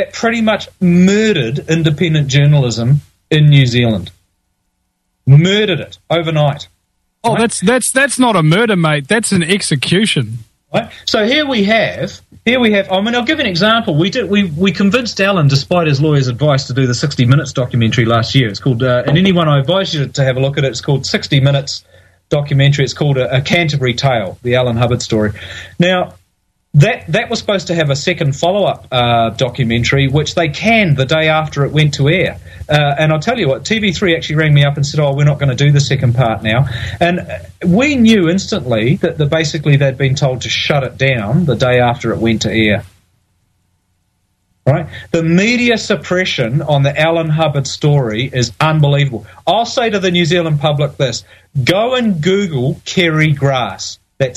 independent journalism in New Zealand. Murdered it overnight. Oh, right? that's not a murder, mate. That's an execution. Right. So here we have. I mean, I'll give an example. We convinced Alan, despite his lawyer's advice, to do the 60 Minutes documentary last year. It's called, and anyone I advise you to have a look at it. It's called 60 Minutes. Documentary. It's called a Canterbury Tale, the Alan Hubbard story. Now, that was supposed to have a second follow-up documentary, which they canned the day after it went to air. And I'll tell you what, TV3 actually rang me up and said, we're not going to do the second part now. And we knew instantly that basically they'd been told to shut it down the day after it went to air. Right? The media suppression on the Alan Hubbard story is unbelievable. I'll say to the New Zealand public this: go and Google Kerry Grass. That's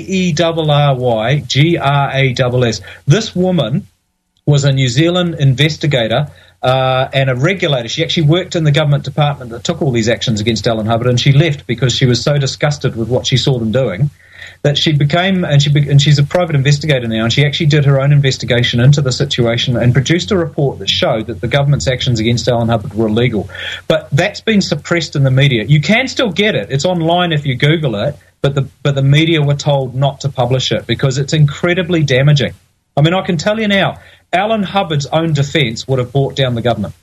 KERRYGRASS. This woman was a New Zealand investigator and a regulator. She actually worked in the government department that took all these actions against Alan Hubbard, and she left because she was so disgusted with what she saw them doing that she became, and she's a private investigator now, and she actually did her own investigation into the situation and produced a report that showed that the government's actions against Alan Hubbard were illegal. But that's been suppressed in the media. You can still get it. It's online if you Google it, but the media were told not to publish it because it's incredibly damaging. I mean, I can tell you now, Alan Hubbard's own defence would have brought down the government.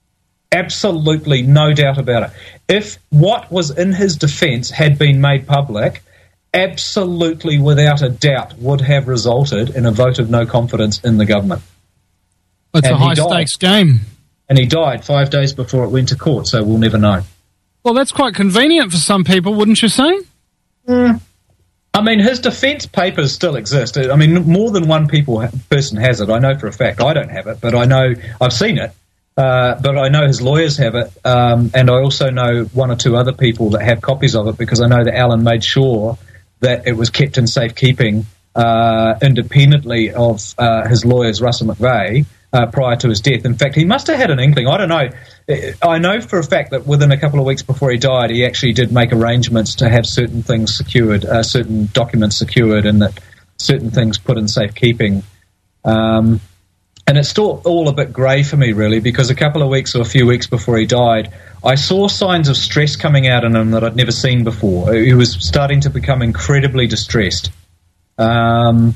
Absolutely no doubt about it. If what was in his defence had been made public, absolutely, without a doubt, would have resulted in a vote of no confidence in the government. It's a high-stakes game. And he died 5 days before it went to court, so we'll never know. Well, that's quite convenient for some people, wouldn't you say? I mean, his defence papers still exist. I mean, more than one person has it. I know for a fact. I don't have it, but I know I've seen it. But I know his lawyers have it, and I also know one or two other people that have copies of it because I know that Alan made sure that it was kept in safekeeping independently of his lawyers, Russell McVeigh, prior to his death. In fact, he must have had an inkling. I don't know. I know for a fact that within a couple of weeks before he died, he actually did make arrangements to have certain things secured, certain documents secured, and that certain things put in safekeeping. And it's still all a bit grey for me, really, because a couple of weeks or a few weeks before he died, I saw signs of stress coming out in him that I'd never seen before. He was starting to become incredibly distressed. And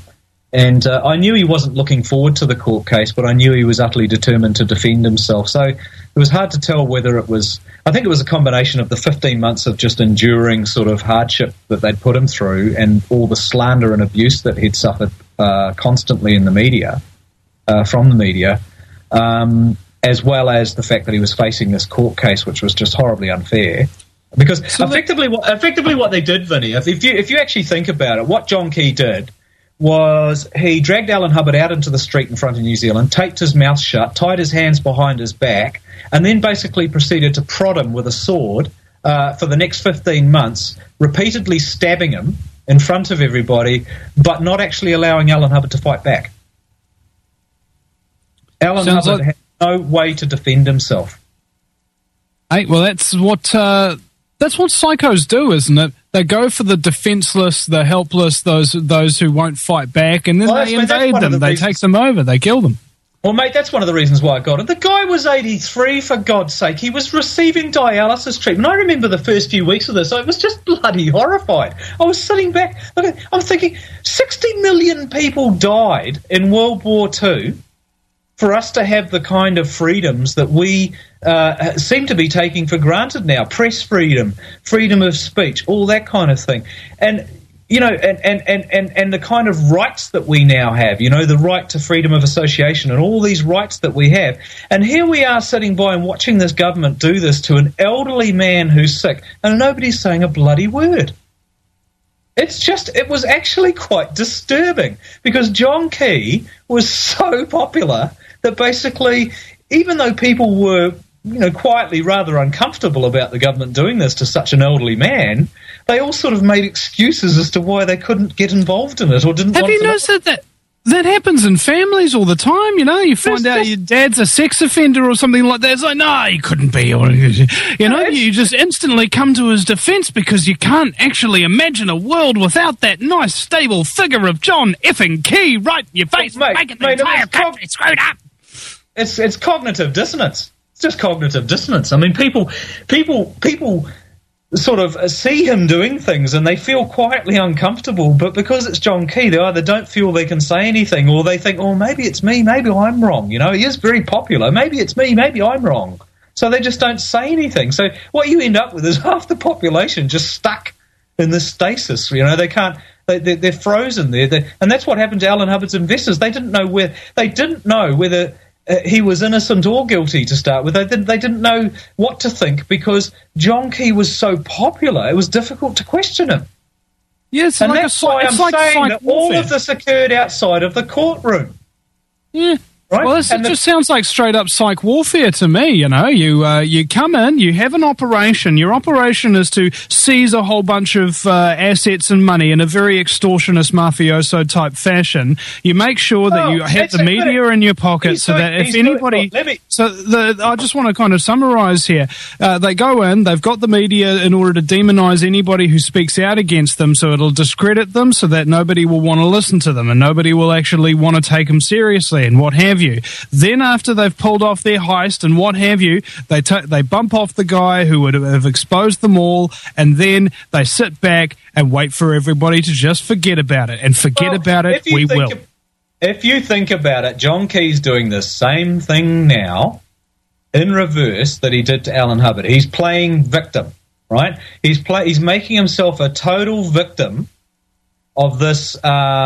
I knew he wasn't looking forward to the court case, but I knew he was utterly determined to defend himself. So it was hard to tell whether it was... I think it was a combination of the 15 months of just enduring sort of hardship that they'd put him through and all the slander and abuse that he'd suffered constantly in the media, from the media, as well as the fact that he was facing this court case, which was just horribly unfair. Because effectively what they did, Vinny, if you actually think about it, what John Key did was he dragged Alan Hubbard out into the street in front of New Zealand, taped his mouth shut, tied his hands behind his back, and then basically proceeded to prod him with a sword for the next 15 months, repeatedly stabbing him in front of everybody, but not actually allowing Alan Hubbard to fight back. Alan Hubbard had no way to defend himself. Hey, well, that's what psychos do, isn't it? They go for the defenseless, the helpless, those who won't fight back, and then they invade them. They take them over. They kill them. Well, mate, that's one of the reasons why I got it. The guy was 83, for God's sake. He was receiving dialysis treatment. I remember the first few weeks of this. I was just bloody horrified. I was sitting back. I'm thinking, 60 million people died in World War II for us to have the kind of freedoms that we seem to be taking for granted now. Press freedom, freedom of speech, all that kind of thing. And you know, and the kind of rights that we now have, you know, the right to freedom of association and all these rights that we have. And here we are sitting by and watching this government do this to an elderly man who's sick, and nobody's saying a bloody word. It was actually quite disturbing, because John Key was so popular that basically, even though people were, you know, quietly rather uncomfortable about the government doing this to such an elderly man, they all sort of made excuses as to why they couldn't get involved in it or didn't want to. Have you noticed that happens in families all the time? You know, you find out your dad's a sex offender or something like that. It's like, no, he couldn't be. Or, you know, you just instantly come to his defence because you can't actually imagine a world without that nice, stable figure of John effing Key right in your face, making the entire country screwed up. It's cognitive dissonance. It's just cognitive dissonance. I mean, people sort of see him doing things and they feel quietly uncomfortable, but because it's John Key, they either don't feel they can say anything, or they think, oh, maybe it's me, maybe I'm wrong. You know, he is very popular. Maybe it's me, maybe I'm wrong. So they just don't say anything. So what you end up with is half the population just stuck in this stasis. You know, they can't. They're frozen there. And that's what happened to Alan Hubbard's investors. They didn't know whether he was innocent or guilty to start with. They didn't know what to think because John Key was so popular. It was difficult to question him. Yes, and like that's why I'm saying that all of this occurred outside of the courtroom. Yeah. Right? Well, it just sounds like straight up psych warfare to me. You know, you come in, you have an operation. Your operation is to seize a whole bunch of assets and money in a very extortionist mafioso type fashion. You make sure that you have the media in your pocket so that if anybody. I just want to kind of summarise here. They go in, they've got the media in order to demonise anybody who speaks out against them, so it'll discredit them, so that nobody will want to listen to them and nobody will actually want to take them seriously and what have you. Then after they've pulled off their heist and what have you, they bump off the guy who would have exposed them all, and then they sit back and wait for everybody to just forget about it. And forget about it, we will. If you think about it, John Key's doing the same thing now in reverse that he did to Alan Hubbard. He's playing victim, right? He's making himself a total victim of this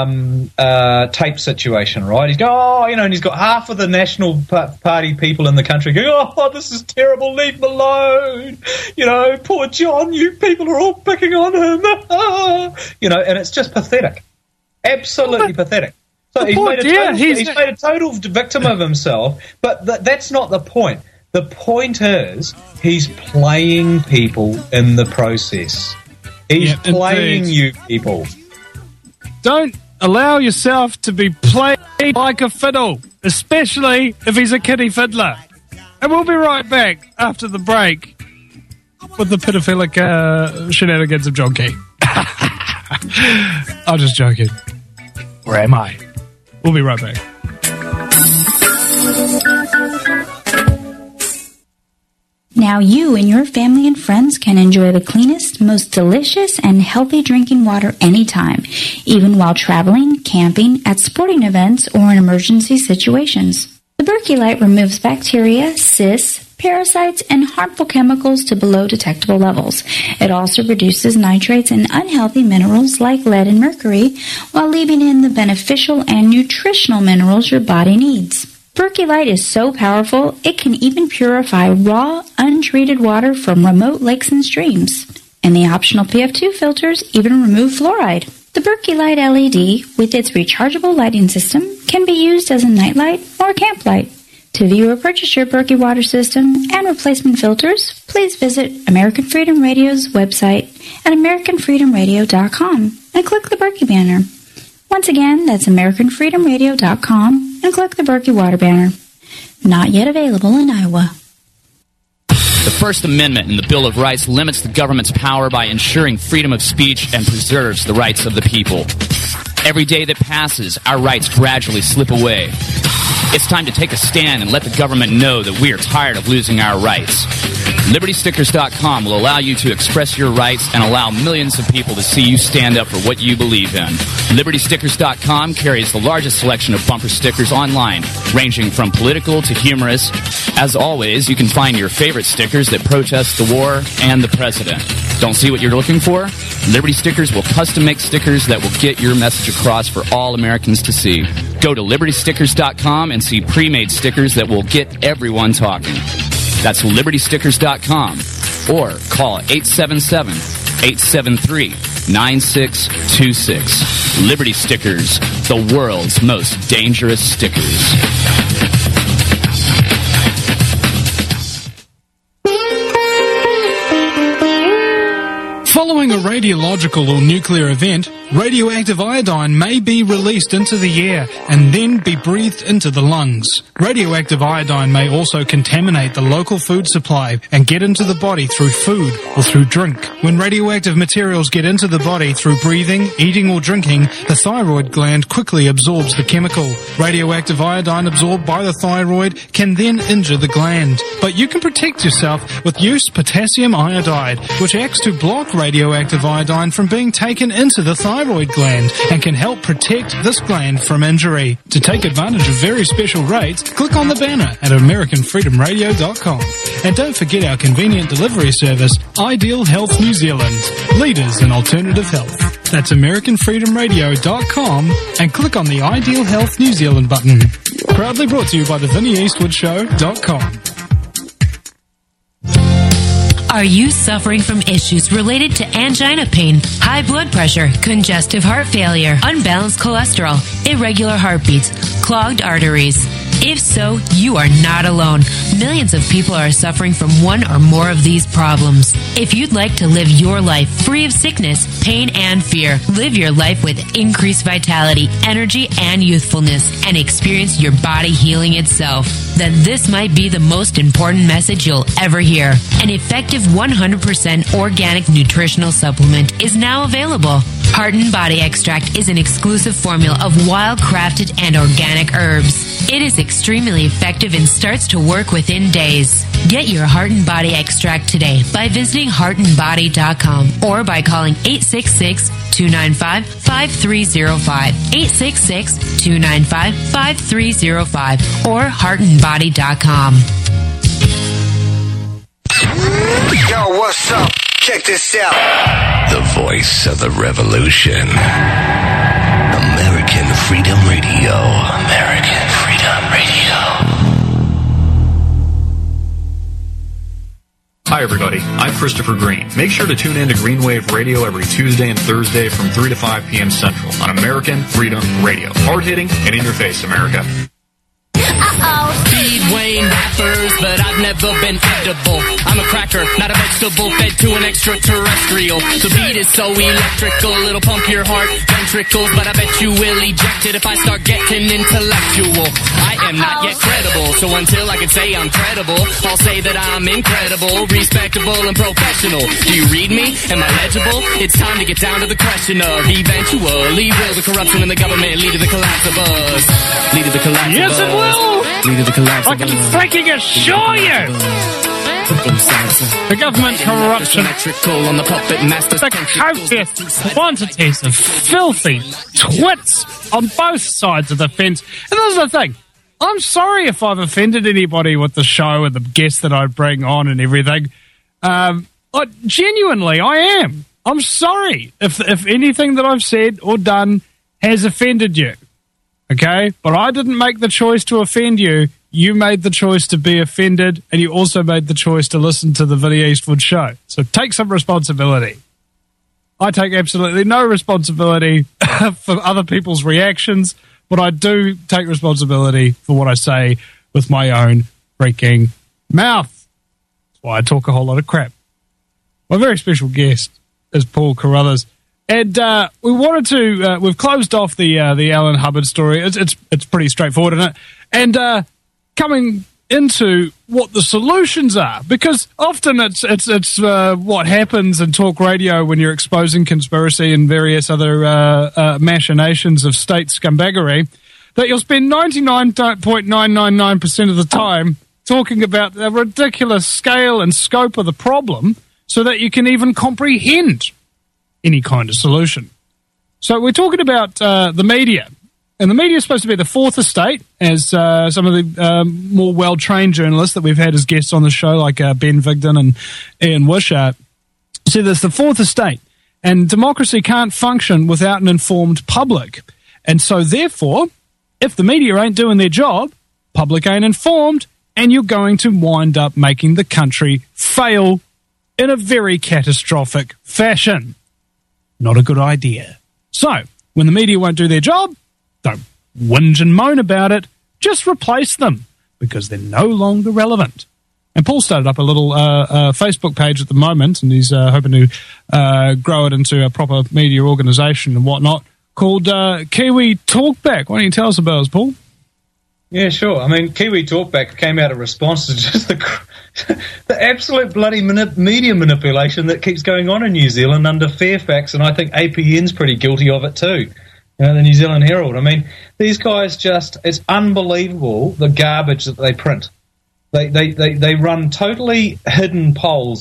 tape situation, right? He's going, and he's got half of the National Party people in the country going, oh, this is terrible, leave him alone. You know, poor John, you people are all picking on him. And it's just pathetic. Absolutely pathetic. So he's made a total victim of himself, but that's not the point. The point is he's playing people in the process. He's playing you people. Don't allow yourself to be played like a fiddle, especially if he's a kiddie fiddler. And we'll be right back after the break with the pedophilic shenanigans of John Key. I'm just joking. Where am I? We'll be right back. Now you and your family and friends can enjoy the cleanest, most delicious, and healthy drinking water anytime, even while traveling, camping, at sporting events, or in emergency situations. The Berkey Light removes bacteria, cysts, parasites, and harmful chemicals to below detectable levels. It also reduces nitrates and unhealthy minerals like lead and mercury, while leaving in the beneficial and nutritional minerals your body needs. Berkey Light is so powerful, it can even purify raw, untreated water from remote lakes and streams. And the optional PF2 filters even remove fluoride. The Berkey Light LED, with its rechargeable lighting system, can be used as a nightlight or camp light. To view or purchase your Berkey water system and replacement filters, please visit American Freedom Radio's website at AmericanFreedomRadio.com and click the Berkey banner. Once again, that's AmericanFreedomRadio.com and click the Berkey Water banner. Not yet available in Iowa. The First Amendment in the Bill of Rights limits the government's power by ensuring freedom of speech and preserves the rights of the people. Every day that passes, our rights gradually slip away. It's time to take a stand and let the government know that we are tired of losing our rights. LibertyStickers.com will allow you to express your rights and allow millions of people to see you stand up for what you believe in. LibertyStickers.com carries the largest selection of bumper stickers online, ranging from political to humorous. As always, you can find your favorite stickers that protest the war and the president. Don't see what you're looking for? Liberty Stickers will custom make stickers that will get your message across for all Americans to see. Go to LibertyStickers.com and see pre-made stickers that will get everyone talking. That's LibertyStickers.com or call 877-873-9626. Liberty Stickers, the world's most dangerous stickers. Following a radiological or nuclear event, radioactive iodine may be released into the air and then be breathed into the lungs. Radioactive iodine may also contaminate the local food supply and get into the body through food or through drink. When radioactive materials get into the body through breathing, eating or drinking, the thyroid gland quickly absorbs the chemical. Radioactive iodine absorbed by the thyroid can then injure the gland. But you can protect yourself with used potassium iodide, which acts to block radioactive iodine from being taken into the thyroid gland and can help protect this gland from injury. To take advantage of very special rates, click on the banner at AmericanFreedomRadio.com. And don't forget our convenient delivery service, Ideal Health New Zealand, leaders in alternative health. That's AmericanFreedomRadio.com and click on the Ideal Health New Zealand button. Proudly brought to you by the VinnyEastwoodShow.com. Are you suffering from issues related to angina pain, high blood pressure, congestive heart failure, unbalanced cholesterol, irregular heartbeats, clogged arteries? If so, you are not alone. Millions of people are suffering from one or more of these problems. If you'd like to live your life free of sickness, pain, and fear, live your life with increased vitality, energy, and youthfulness, and experience your body healing itself, then this might be the most important message you'll ever hear. An effective 100% organic nutritional supplement is now available. Heart and Body Extract is an exclusive formula of wild-crafted and organic herbs. It is extremely effective and starts to work within days. Get your Heart and Body Extract today by visiting heartandbody.com or by calling 866-295-5305, 866-295-5305, or heartandbody.com. Yo, what's up? Check this out. The voice of the revolution. American Freedom Radio. American Freedom Radio. Hi, everybody. I'm Christopher Green. Make sure to tune in to Green Wave Radio every Tuesday and Thursday from 3 to 5 p.m. Central on American Freedom Radio. Hard-hitting and in your face, America. Feed Wayne rappers, but I've never been edible. I'm a cracker, not a vegetable, fed to an extraterrestrial. The beat is so electrical, it'll pump your heart ventricles, but I bet you will eject it if I start getting intellectual. I am not yet credible, so until I can say I'm credible, I'll say that I'm incredible, respectable, and professional. Do you read me? Am I legible? It's time to get down to the question of eventually will the corruption in the government lead to the collapse of us? Lead to the collapse of us. Yes, it will! Lead to the collapse I of can us. freaking assure you! The government corruption, the copious quantities of filthy twits on both sides of the fence. And this is the thing. I'm sorry if I've offended anybody with the show and the guests that I bring on and everything. Genuinely, I am. I'm sorry if anything that I've said or done has offended you. Okay? But I didn't make the choice to offend you. You made the choice to be offended, and you also made the choice to listen to the Vinny Eastwood Show. So take some responsibility. I take absolutely no responsibility for other people's reactions, but I do take responsibility for what I say with my own freaking mouth. That's why I talk a whole lot of crap. My very special guest is Paul Carruthers. And we wanted to, we've closed off the Alan Hubbard story. It's pretty straightforward, isn't it? And coming into what the solutions are, because often it's what happens in talk radio when you're exposing conspiracy and various other machinations of state scumbaggery, that you'll spend 99.999% of the time talking about the ridiculous scale and scope of the problem so that you can even comprehend any kind of solution. So we're talking about the media. And the media is supposed to be the fourth estate, as some of the more well-trained journalists that we've had as guests on the show, like Ben Vigden and Ian Wishart, said there's the fourth estate. And democracy can't function without an informed public. And so, therefore, if the media ain't doing their job, public ain't informed, and you're going to wind up making the country fail in a very catastrophic fashion. Not a good idea. So, when the media won't do their job, don't whinge and moan about it. Just replace them, because they're no longer relevant. And Paul started up a little Facebook page at the moment, and he's hoping to grow it into a proper media organisation and whatnot, called Kiwi Talkback. Why don't you tell us about it, Paul? Yeah, sure. I mean, Kiwi Talkback came out in response to just the absolute bloody media manipulation that keeps going on in New Zealand under Fairfax, and I think APN's pretty guilty of it too. You know, the New Zealand Herald. I mean, these guys it's unbelievable the garbage that they print. They run totally hidden polls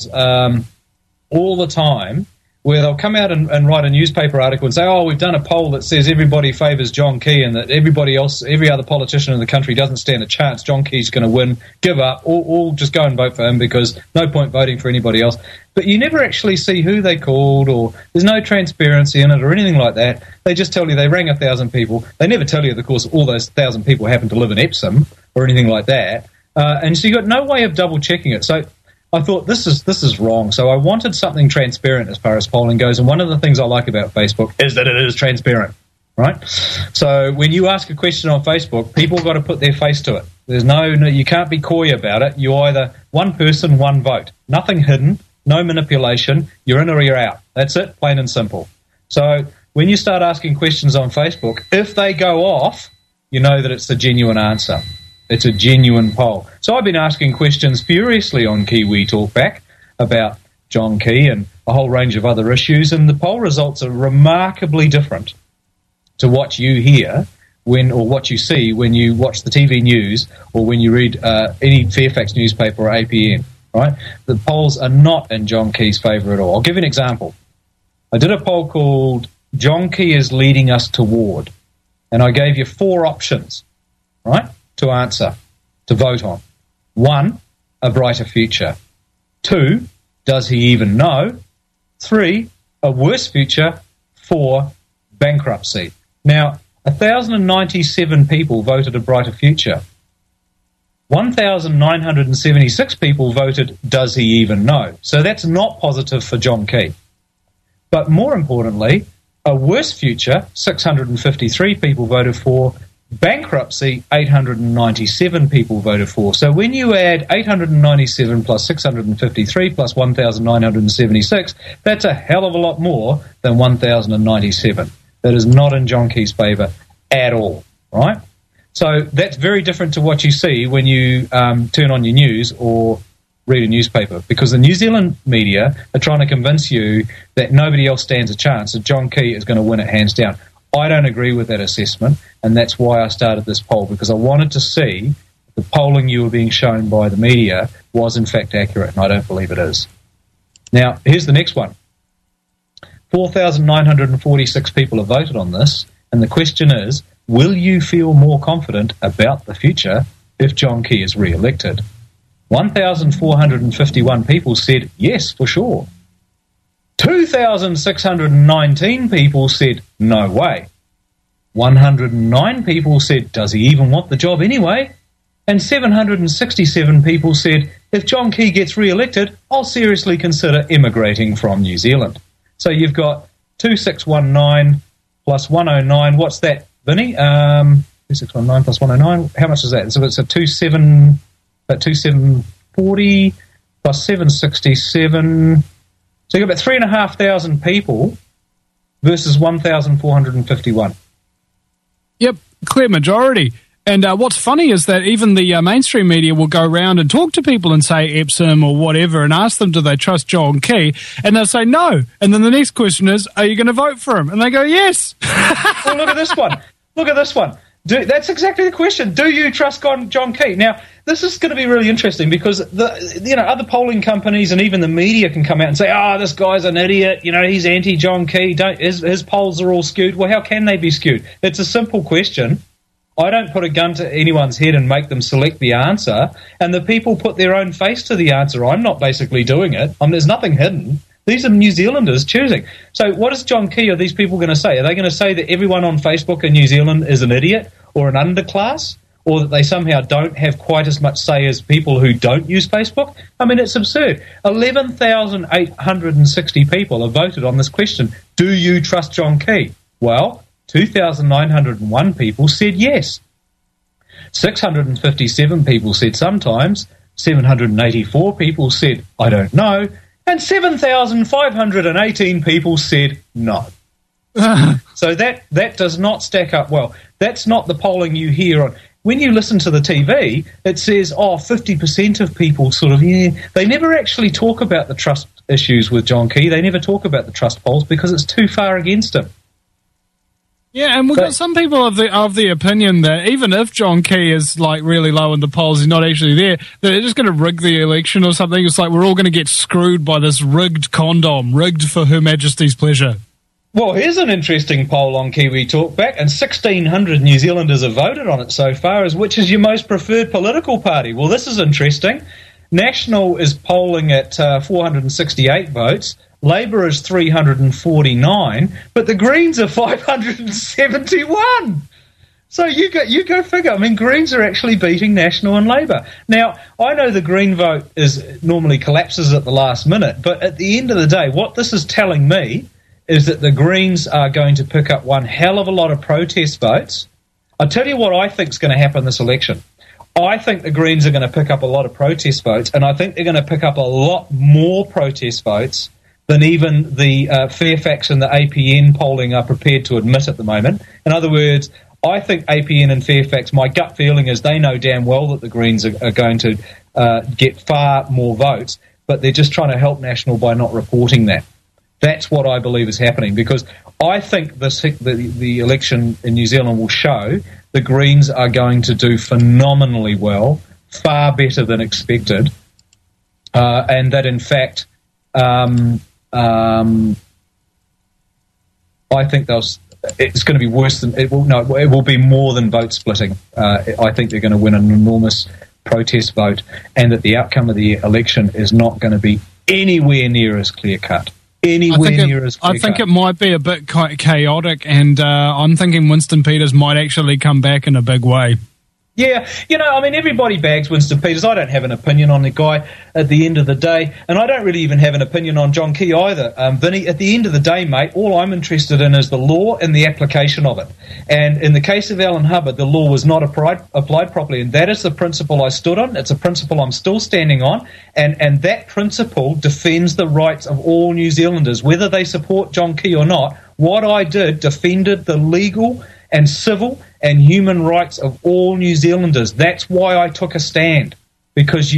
all the time, where they'll come out and write a newspaper article and say, oh, we've done a poll that says everybody favours John Key and that every other politician in the country doesn't stand a chance. John Key's going to win. Give up. Or just go and vote for him because no point voting for anybody else. But you never actually see who they called, or there's no transparency in it or anything like that. They just tell you they rang 1,000 people. They never tell you, of course, all those 1,000 people happen to live in Epsom or anything like that. And so you've got no way of double-checking it. So I thought, this is wrong. So I wanted something transparent as far as polling goes. And one of the things I like about Facebook is that it is transparent, right? So when you ask a question on Facebook, people got to put their face to it. There's no, you can't be coy about it. You're either one person, one vote. Nothing hidden, no manipulation. You're in or you're out. That's it, plain and simple. So when you start asking questions on Facebook, if they go off, you know that it's a genuine answer. It's a genuine poll. So I've been asking questions furiously on Kiwi Talkback about John Key and a whole range of other issues, and the poll results are remarkably different to what you hear or what you see when you watch the TV news or when you read any Fairfax newspaper or APN, right? The polls are not in John Key's favour at all. I'll give you an example. I did a poll called John Key is Leading Us Toward, and I gave you 4 options, right, to answer, to vote on. 1, a brighter future. 2, does he even know? 3, a worse future. 4, bankruptcy. Now, 1,097 people voted a brighter future. 1,976 people voted, does he even know? So that's not positive for John Key. But more importantly, a worse future, 653 people voted for. Bankruptcy, 897 people voted for. So when you add 897 plus 653 plus 1,976, that's a hell of a lot more than 1,097. That is not in John Key's favour at all, right? So that's very different to what you see when you turn on your news or read a newspaper, because the New Zealand media are trying to convince you that nobody else stands a chance, that John Key is going to win it hands down. I don't agree with that assessment, and that's why I started this poll, because I wanted to see if the polling you were being shown by the media was in fact accurate, and I don't believe it is. Now, here's the next one. 4,946 people have voted on this, and the question is, will you feel more confident about the future if John Key is re-elected? 1,451 people said yes, for sure. 2,619 people said no way. 109 people said, does he even want the job anyway? And 767 people said, if John Key gets re-elected, I'll seriously consider immigrating from New Zealand. So you've got 2619 plus 109. What's that, Vinny? 2619 plus 109. How much is that? So it's a 2740 plus 767. So you've got about 3,500 people versus 1,451. Yep, clear majority. And what's funny is that even the mainstream media will go around and talk to people and say Epsom or whatever and ask them, do they trust John Key? And they'll say no. And then the next question is, are you going to vote for him? And they go, yes. Well, look at this one. Look at this one. That's exactly the question. Do you trust John Key? Now, this is going to be really interesting because other polling companies and even the media can come out and say, this guy's an idiot. He's anti-John Key. His polls are all skewed. Well, how can they be skewed? It's a simple question. I don't put a gun to anyone's head and make them select the answer, and the people put their own face to the answer. I'm not basically doing it. There's nothing hidden. These are New Zealanders choosing. So what is John Key or these people going to say? Are they going to say that everyone on Facebook in New Zealand is an idiot or an underclass, or that they somehow don't have quite as much say as people who don't use Facebook? It's absurd. 11,860 people have voted on this question. Do you trust John Key? Well, 2,901 people said yes. 657 people said sometimes. 784 people said, I don't know. And 7,518 people said no. So that does not stack up well. That's not the polling you hear on. When you listen to the TV, it says, 50% of people They never actually talk about the trust issues with John Key. They never talk about the trust polls because it's too far against him. Yeah, and we've got some people of the opinion that even if John Key is really low in the polls, he's not actually there, they're just going to rig the election or something. It's like we're all going to get screwed by this rigged condom, rigged for Her Majesty's pleasure. Well, here's an interesting poll on Kiwi Talkback, and 1,600 New Zealanders have voted on it so far, which is your most preferred political party. Well, this is interesting. National is polling at 468 votes. Labour is 349, but the Greens are 571. So you go figure. Greens are actually beating National and Labour. Now, I know the Green vote normally collapses at the last minute, but at the end of the day, what this is telling me is that the Greens are going to pick up one hell of a lot of protest votes. I'll tell you what I think is going to happen this election. I think the Greens are going to pick up a lot of protest votes, and I think they're going to pick up a lot more protest votes than even the Fairfax and the APN polling are prepared to admit at the moment. In other words, I think APN and Fairfax, my gut feeling is they know damn well that the Greens are going to get far more votes, but they're just trying to help National by not reporting that. That's what I believe is happening, because I think the election in New Zealand will show the Greens are going to do phenomenally well, far better than expected, and that in fact I think it's going to be worse than it will. No, it will be more than vote splitting. I think they're going to win an enormous protest vote, and that the outcome of the election is not going to be anywhere near as clear cut. I think it might be a bit chaotic, and I'm thinking Winston Peters might actually come back in a big way. Yeah, everybody bags Winston Peters. I don't have an opinion on the guy at the end of the day, and I don't really even have an opinion on John Key either. Vinny, at the end of the day, mate, all I'm interested in is the law and the application of it. And in the case of Alan Hubbard, the law was not applied properly, and that is the principle I stood on. It's a principle I'm still standing on, and that principle defends the rights of all New Zealanders, whether they support John Key or not. What I did defended the legal and civil and human rights of all New Zealanders. That's why I took a stand, because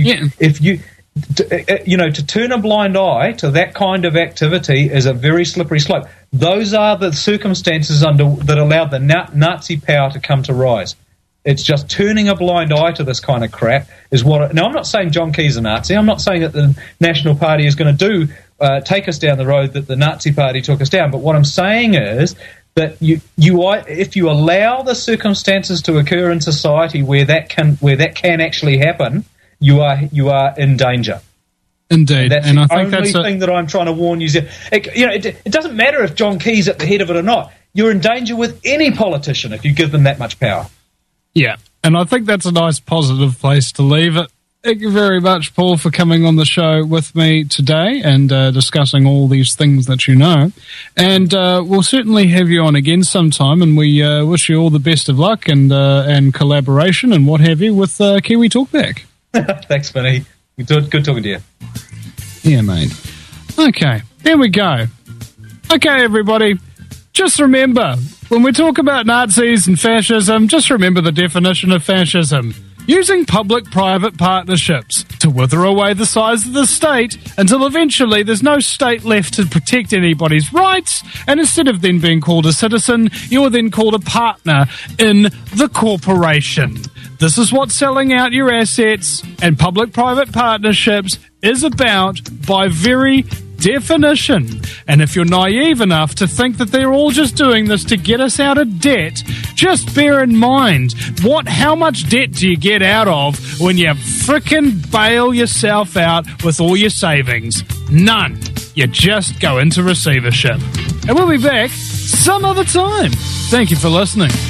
to turn a blind eye to that kind of activity is a very slippery slope. Those are the circumstances that allowed the Nazi power to come to rise. It's just turning a blind eye to this kind of crap is what. Now, I'm not saying John Key's a Nazi. I'm not saying that the National Party is going to take us down the road that the Nazi Party took us down. But what I'm saying is that if you allow the circumstances to occur in society where that can actually happen, you are in danger. Indeed, and I think that's the only thing that I'm trying to warn you. It doesn't matter if John Key's at the head of it or not. You're in danger with any politician if you give them that much power. Yeah, and I think that's a nice positive place to leave it. Thank you very much, Paul, for coming on the show with me today and discussing all these things that you know. And we'll certainly have you on again sometime, and we wish you all the best of luck and collaboration and what have you with Kiwi Talkback. Thanks, Vinny. Good talking to you. Yeah, mate. Okay, there we go. Okay, everybody, just remember, When we talk about Nazis and fascism, just remember the definition of fascism. Using public-private partnerships to wither away the size of the state until eventually there's no state left to protect anybody's rights, and instead of then being called a citizen, you are then called a partner in the corporation. This is what selling out your assets and public-private partnerships is about by very definition. And if you're naive enough to think that they're all just doing this to get us out of debt, just bear in mind, how much debt do you get out of when you frickin' bail yourself out with all your savings? None. You just go into receivership. And we'll be back some other time. Thank you for listening.